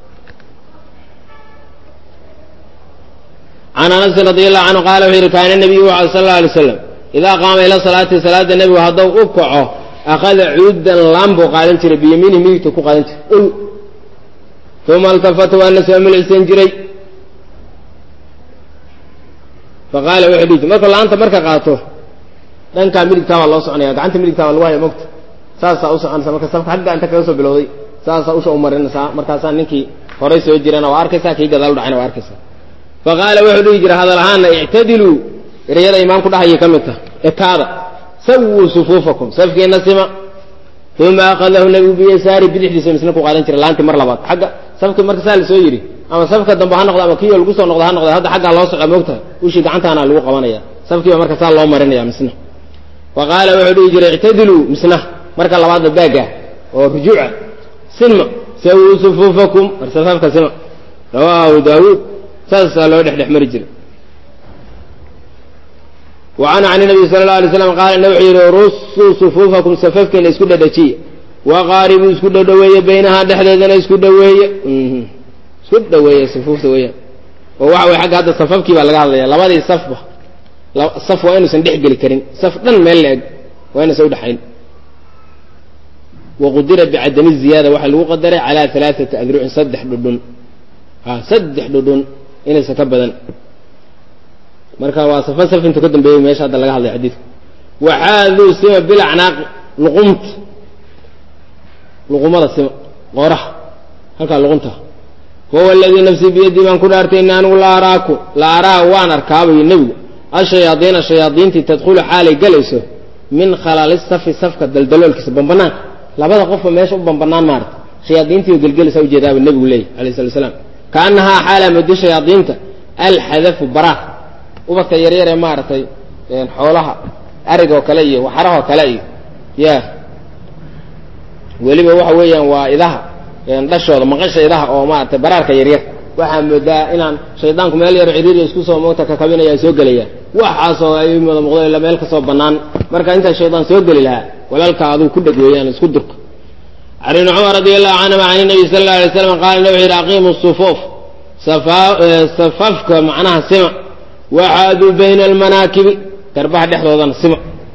A: can anasin radi allahu canhu qaala wuxuu yidhi kaana nabiyu wuxu sal alla alay slam idaa qaama ila salaati salaada nebigu hadduu u kaco akhada cuudan laan buu qaadan jiray biyamiinihi midigta ku qaadan jiray ul uma altafata waana soo milicsan jiray faqaala wuxuu dhihi marka laanta marka qaato dhankaa midigtaa baa loo soconaya gacanta midigtaa baa lagu haya mogta saasaa u soconaysa marka safka xagga inta kaga soo bilowday saasaa usha u marinaysaa markaasaa ninkii horay soo jirana waa arkaysaa kii gadaal u dhacayna waa arkaysaa faqaala wuxuu dhihi jira hadal ahaana ictadiluu ereyada imaamku dhahayay ka mid tah ekaada sawuu sufuufakum safkiina sima uma akhadahu nabigu biyasaari bidixdiisa misna ku qaadan jira laantii mar labaad xagga safkii marka saa la soo yidhi ama safka dambe ha noqdo ama kiyo lagu soo noqdo ha noqdo hadda xaggaa loo socda moogtahay ushii gacantaana lagu qabanaya safkiiba marka saa loo marinaya misna wa qaala wuxuu dhihi jiray ictadiluu misna marka labaadna baaga oo rujuuca sinma sawuu sufuufakum mar safafka sima rawaahu daawuud saasaa loo dhexdhex mari jiray wacanhu can nabiy sala allau alay slam qaala wuxuu yidhi russuu sufuufakum safafkiina isku dhadhajiya waqaaribuu isku dhadhaweeye baynahaa dhexdeedana isku dhaweeye isku dhaweeye sufuufta weeyaan oo waxa way xagga hadda safafkii baa laga hadlaya labadii safba saf waa inuusan dhex geli karin saf dhan meel la-eg waa inuusan udhexayn waqudira bicadami ziyaada waxaa lagu qadaray calaa alaaati adrucin saddex dhudhun ha saddex dhudhun inaysan ka badan marka waa safa saf intu ka dambeeyey meesha hadda laga hadlay xadiidka waxaaduu sima bilacnaaqi luqumta luqumada sima qooraha halkaa luqunta huwa aladii nafsii biyadii baan ku dhaartay ini anigu la araaku la araa waan arkaabayo nebigu ashayaadiina shayaadiintii tadkhulu xaalay galayso min khalaali safi safka daldaloolkiisa bambanaanka labada qofba meesha u bambanaan maarata shayaadiintii oo gelgelaysa ujeedaaba nebigu leeyahy alayh salatu wasalaam kaanahaa xaalaa madi shayaadiinta alxadafu baraar ubadka yaryar ee maaragtay xoolaha arigoo kale iyo waxarahoo kale iyo ya weliba waxa weeyaan waa idaha dhashooda maqasha idaha oo maaragtay baraarka yaryar waxaa moodaa inaan shaydaanku meel yaro ciriiriya isku soo moogta kakabinaya soo gelaya waxaasoo ay mada muuqdo ila meel kasoo banaan marka intaa shaydaan soo geli lahaa walaalka aduu ku dheg weeyaan isku durka can ibni cumar radi allahu canhuma can nabiy sala alla alay slam qaala wuxuu yidhi aqiimu sufuuf safafka macnaha sima waxaaduu bayna almanaakibi garbaha dhexdoodana sima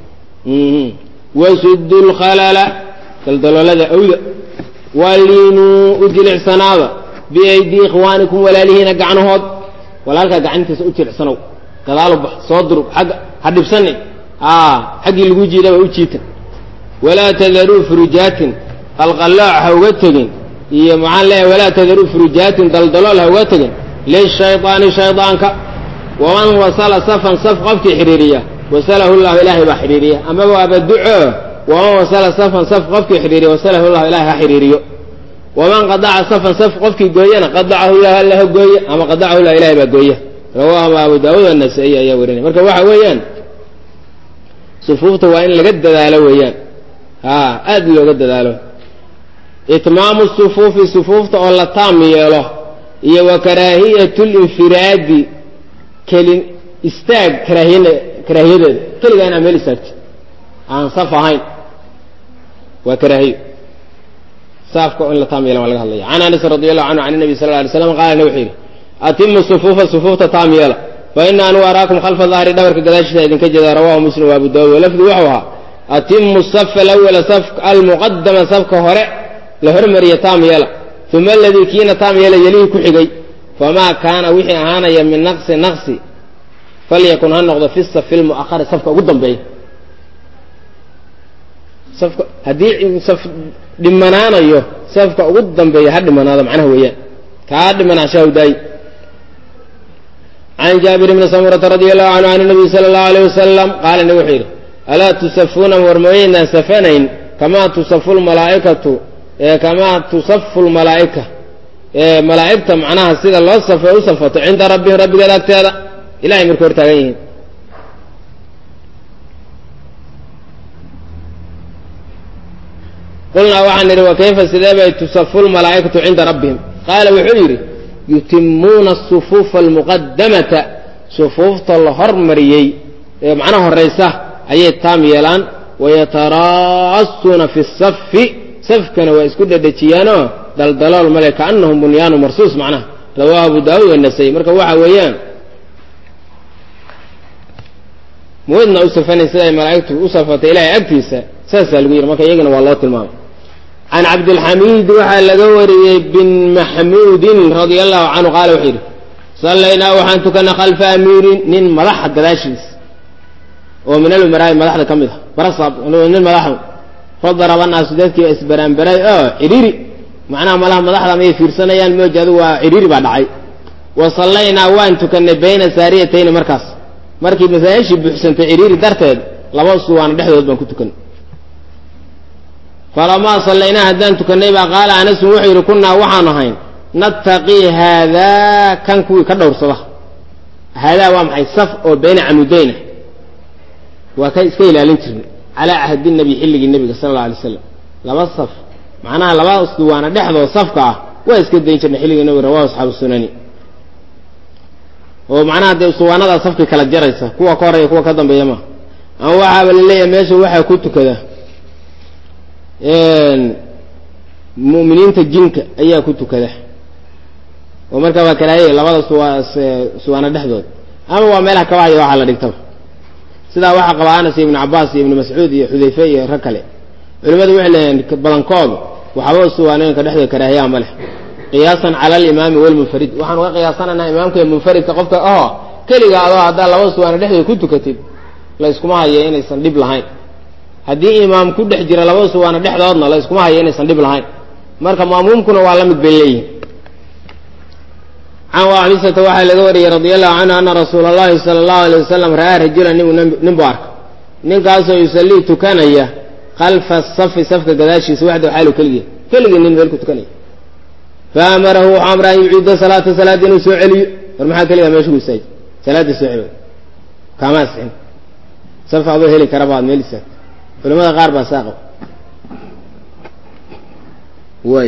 A: wasudu lkhalala daldaloolada awda waliinuu u jilicsanaada biaydii ikhwaanikum walaalihiina gacnahood walaalkaa gacantiisa u jilicsanow gadaalu bax soo durug agga ha dhibsani xaggii lagu jiidaba u jiita walaa tadaruu furujaatin qalqallaac ha uga tegin iyo maxaan leeyahay walaa tadaru furujaatin daldalool ha uga tegin lishaydaani shaydaanka waman wasala safan saf qofkii xidhiiriya wasalahu llahu ilaahay baa xidhiiriya amaba waaba duco waman wasala safan saf qofkii xidhiiriya wasalahu llahu ilahay ha xidhiiriyo waman qadaca safan saf qofkii gooyana qadacahu llahu alla ha gooye ama qadacahu llahu ilahay baa gooya rawaahu abu daawuud anasaa'iy ayaa warinaya marka waxa weeyaan sufuufta waa in laga dadaalo weeyaan ha aad looga dadaalo itmaamu sufuufi sufuufta oo la taam yeelo iyo wa karaahiyatu linfiraadi kelin istaag karaahiyana karaahiyadeeda keligaa inaa meel istaagto aan saf ahayn waa karaahiyo saafka in la taam yeelan waa laga hadlaya can anas radi allahu canhu can nabi sal lla alay slam qaala wuxuu yidhi atimu sufuufa sufuufta taam yeela fa ina anu araakum khalfa dahri dhabarka gadaashiisa idinka jeeda rawahu muslim wa abu daawud walafdi wuxuu ahaa atimu safa alawala saf almuqadama safka hore la hormariya taam yeela uma aladii kiina taam yeela yelihii ku xigay famaa kaana wixii ahaanaya min naqsi naqsi falyakun ha noqdo fi safi lmu'ahari safka ugu dambeeya safka haddii saf dhimanaanayo safka ugu dambeeya ha dhimanaado macnaha weeyaan kaa dhimanaashaha daay can jaabir bni samurata radi allahu canhu can nabiy sala allahu alayh wasalam qaala nabi wuxuu yidhi alaa tusafuuna warmayeynaan safanayn kamaa tusafu lmalaa'ikatu kamaa tusafu lmalaa'ika malaa'igta macnaha sida loo safo u safato cinda rabbihim rabbigeeda agteeda ilahay markay hor taagan yihiin qulnaa waxaan nidhi wa kayfa sidee bay tusafu lmalaa'ikatu cinda rabbihim qaala wuxuu yidhi yutimuuna asufuufa almuqadamata sufuufta la hormariyey ee macnaha horaysa ayay taam yeelaan wayataraasuuna fi safi safkana waa isku dhedhejiyaanoo daldalool male kaanahum bunyaanu marsuus macnaha rawaahu abu daawuud anasaa'i marka waxa weeyaan muwadna u safanayn sida ay malaa'igtu u safatay ilaahay agtiisa saasaa lagu yidhi marka iyagana waa loo tilmaamay can cabdilxamiid waxaa laga wariyey bin maxmuudin radia allahu canhu qaala wuxuu yidhi sallaynaa waxaan tukanay khalfa amiirin nin madaxa gadaashiisa oo min alumaraai madaxda ka mid ah barasab nin madaxa fadaraba naasu dadkii isbaraanbaray oo cidhiiri macnaha malaha madaxda mayay fiirsanayaan mooja adu waa cidhiiri baa dhacay wa sallaynaa waan tukanay bayna saariyatayni markaas markii masaajishii buuxsantay cidhiiri darteed laba suwaana dhexdood baan ku tukanay falamaa sallaynaa haddaan tukannay baa qaala anasun wuxuu yidhi kunnaa waxaan ahayn nattaqii haadaa kan kuwii ka dhowrsada haadaa waa maxay saf oo bayna camudayna waa ka iska ilaalin jirnay calaa cahdi nabi xilligii nebiga sala alla alay slam laba saf macnaha laba usduwaana dhexdood safka ah waa iska dayn jirnay xilligii nebiga rawahu asxaabu sunani oo macnaha dee usduwaanadaa safkii kala jaraysa kuwa ka horaya kuwa ka dambeeya maa ama waxaaba la leeyahay meesha waxaa ku tukada mu'miniinta jinka ayaa ku tukada oo markaa waa kalaayay labada suwaana dhexdood ama waa meelaha kabahaya waxaa la dhigtaba sidaa waxaa qaba anas iyo ibnu cabbaas iyo ibnu mascuud iyo xudayfe iyo rag kale culimmadu waxay leeyihiin badankoodu waxba suwaanooyinka dhexdooda karaahiyaa ma leh qiyaasan cala alimaami walmunfarid waxaan uga qiyaasanaynaa imaamka iyo munfaridka qofka aho keliga adoo haddaa laba suwaana dhexdooda ku tukatid la iskuma hayo inaysan dhib lahayn haddii imaam ku dhex jira laba suwaana dhexdoodna la iskuma hayo inaysan dhib lahayn marka ma'muumkuna waa la mid bay leeyihin can waabisata waxaa laga wariyey radia allahu canhu ana rasuula allahi sala allahu alay wasalam ra'aa rajulan nin buu arkay ninkaasoo yusallii tukanaya khalfa safi safka gadaashiisa waxda xaalu keligii keligii nin meel ku tukanaya faamarahu wuxuu amraa an yuciida salaata salaada inuu soo celiyo war maxaa keligaa meesha ku istaaji salaada soo celiyo kaamaa sixin saf adoo heli kara baad meel istaagto culamada qaar baa saa qaba waay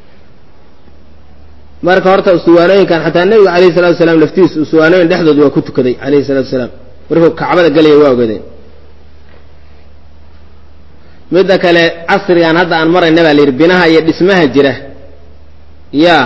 A: marka horta usuwaanooyinkan xataa nebiga alayhi salatu wasalaam laftiisa usuwaanooyin dhexdood waa ku tukaday alayhi salatu wasalaam markuu kacbada galaya waa ogadeen midda kale casrigan hadda aan marayna baa la yidhi binaha iyo dhismaha jira yaa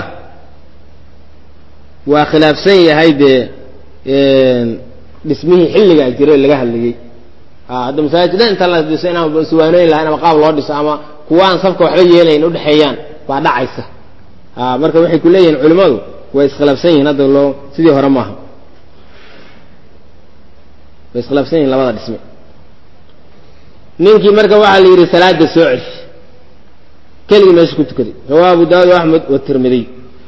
A: waa khilaafsan yahay dee dhismihii xilligaa jiray laga hadlayey hadda masaajida inta la dhiso inaan usuwaanooyin lahayn ama qaab loo dhiso ama kuwaan safka waxba yeelayn udhexeeyaan baa dhacaysa marka waxay ku leeyihiin culimmadu way iskhilaafsan yihiin hadda loo sidii hore maaha way iskhilaafsan yihin labada dhisme ninkii marka waxaa la yidhi salaada soo celi keligii meesha ku tukaday rawaahu abu daawud axmed watirmidiy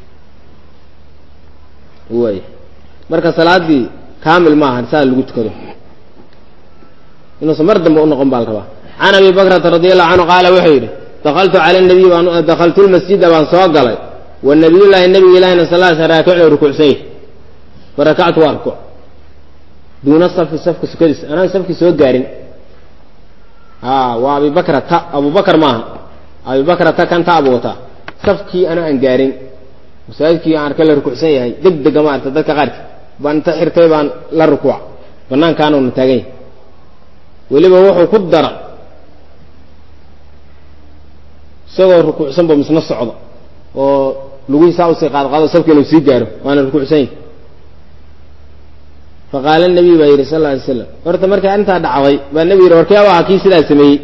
A: way marka salaadii kaamil maaha saa lagu tukado inuusan mar dambe u noqon baa la rabaa can abi bakrata radiallahu canhu qaala wuxuu yidhi dakaltu cala nabiy dakaltu lmasjida baan soo galay wanabiyullaahi nabiga ilahina sal l sl raakicna rukuucsan yahy farakactu waa rukuuc duuna safi safka sukadiis anaan safkii soo gaarin a waa abi bakrata abu bakr maaha abi bakrata kan ta abu wataa safkii ana aan gaarin masaajidkii aan arka la rukuucsan yahay deg dega ma arta dadka qaarki baan inta xirtay baan la rukuuc banaankaana una taagan yahay weliba wuxuu ku dara isagoo rukuucsanba misna socdo oo lugihiisaa usii qaadqaado safka inuu sii gaaro waana rukuucsan yahay faqaala nabiy baa yidhi sal lla alay slam horta markaa intaa dhacday baa nebigu yidhi warkee ahaa kii sidaa sameeyey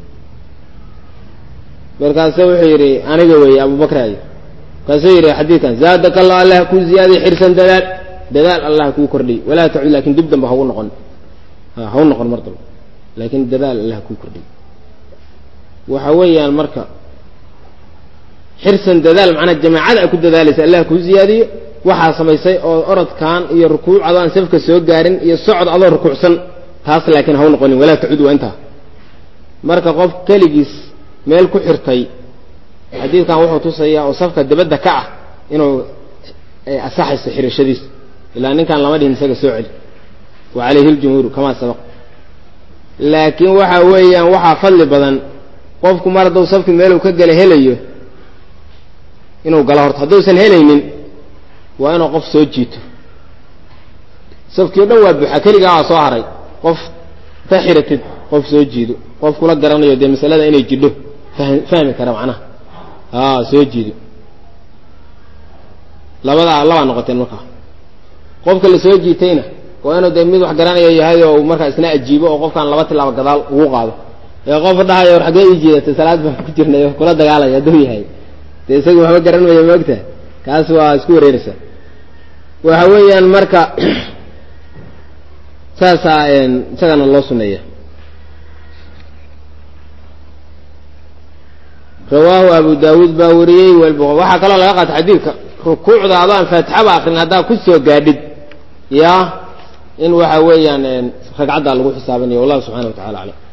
A: markaase wuxuu yidhi aniga weeye abubakraayo markaasuu yidhi xadiidkan zaadaka allah allah kuu ziyaadiy xirsan dadaal dadaal allah kuu kordhiy walaa tacud lakin dib danba hau noqon hau noqon mar damba laakin dadaal allah kuu kordhiy waxa weeyaan marka xirsan dadaal macnaa jamaacada ay ku dadaalaysa allah kuu ziyaadiyo waxaa samaysay oo orodkan iyo rukuuc adoo aan safka soo gaarin iyo socod adoo rukuucsan taas laakiin hau noqonin walaa tacud waa intaa marka qof keligiis meel ku xirtay xadiidkan wuxuu tusayaa oo safka dibadda ka ah inuu asaxayso xirashadiis ilaa ninkan lama dhihin isaga soo celi wa calayhi ljumhuuru kamaa sabaq laakiin waxa weeyaan waxaa fadli badan qofku mar hadduu safki meeluu ka gala helayo inuu galo horto hadduusan helaynin waa inuu qof soo jiito safkii o dhan waa buuxa keligaa waa soo haray qof ta xiratid qof soo jiido qof kula garanayo dee masalada inay jidho fahmi kara macnaha a soo jiido labadaa labaa noqoteen markaa qofka la soo jiitayna waa inuu dee mid wax garanayo yahay oo markaa isna ajiibo oo qofkaan laba tilaaba gadaal ugu qaado ee qof dhahayo war xaggee ii jiidatay salaad baan ku jirnay kula dagaalaya hadduu yahay dee isaga waxba garanmaya maogtaha kaas waa isku wareeraysaa waxa weeyaan marka saasaa isagana loo suneeya rawaahu abu daawuud baa wariyey walbuqaari waxaa kaloo laga qaata xadiidka rukuucda adoo aan faatixaba akrin haddaa ku soo gaadhid yaa in waxa weeyaan ragcaddaa lagu xisaabinayo wallahu subxana wa tacala aclam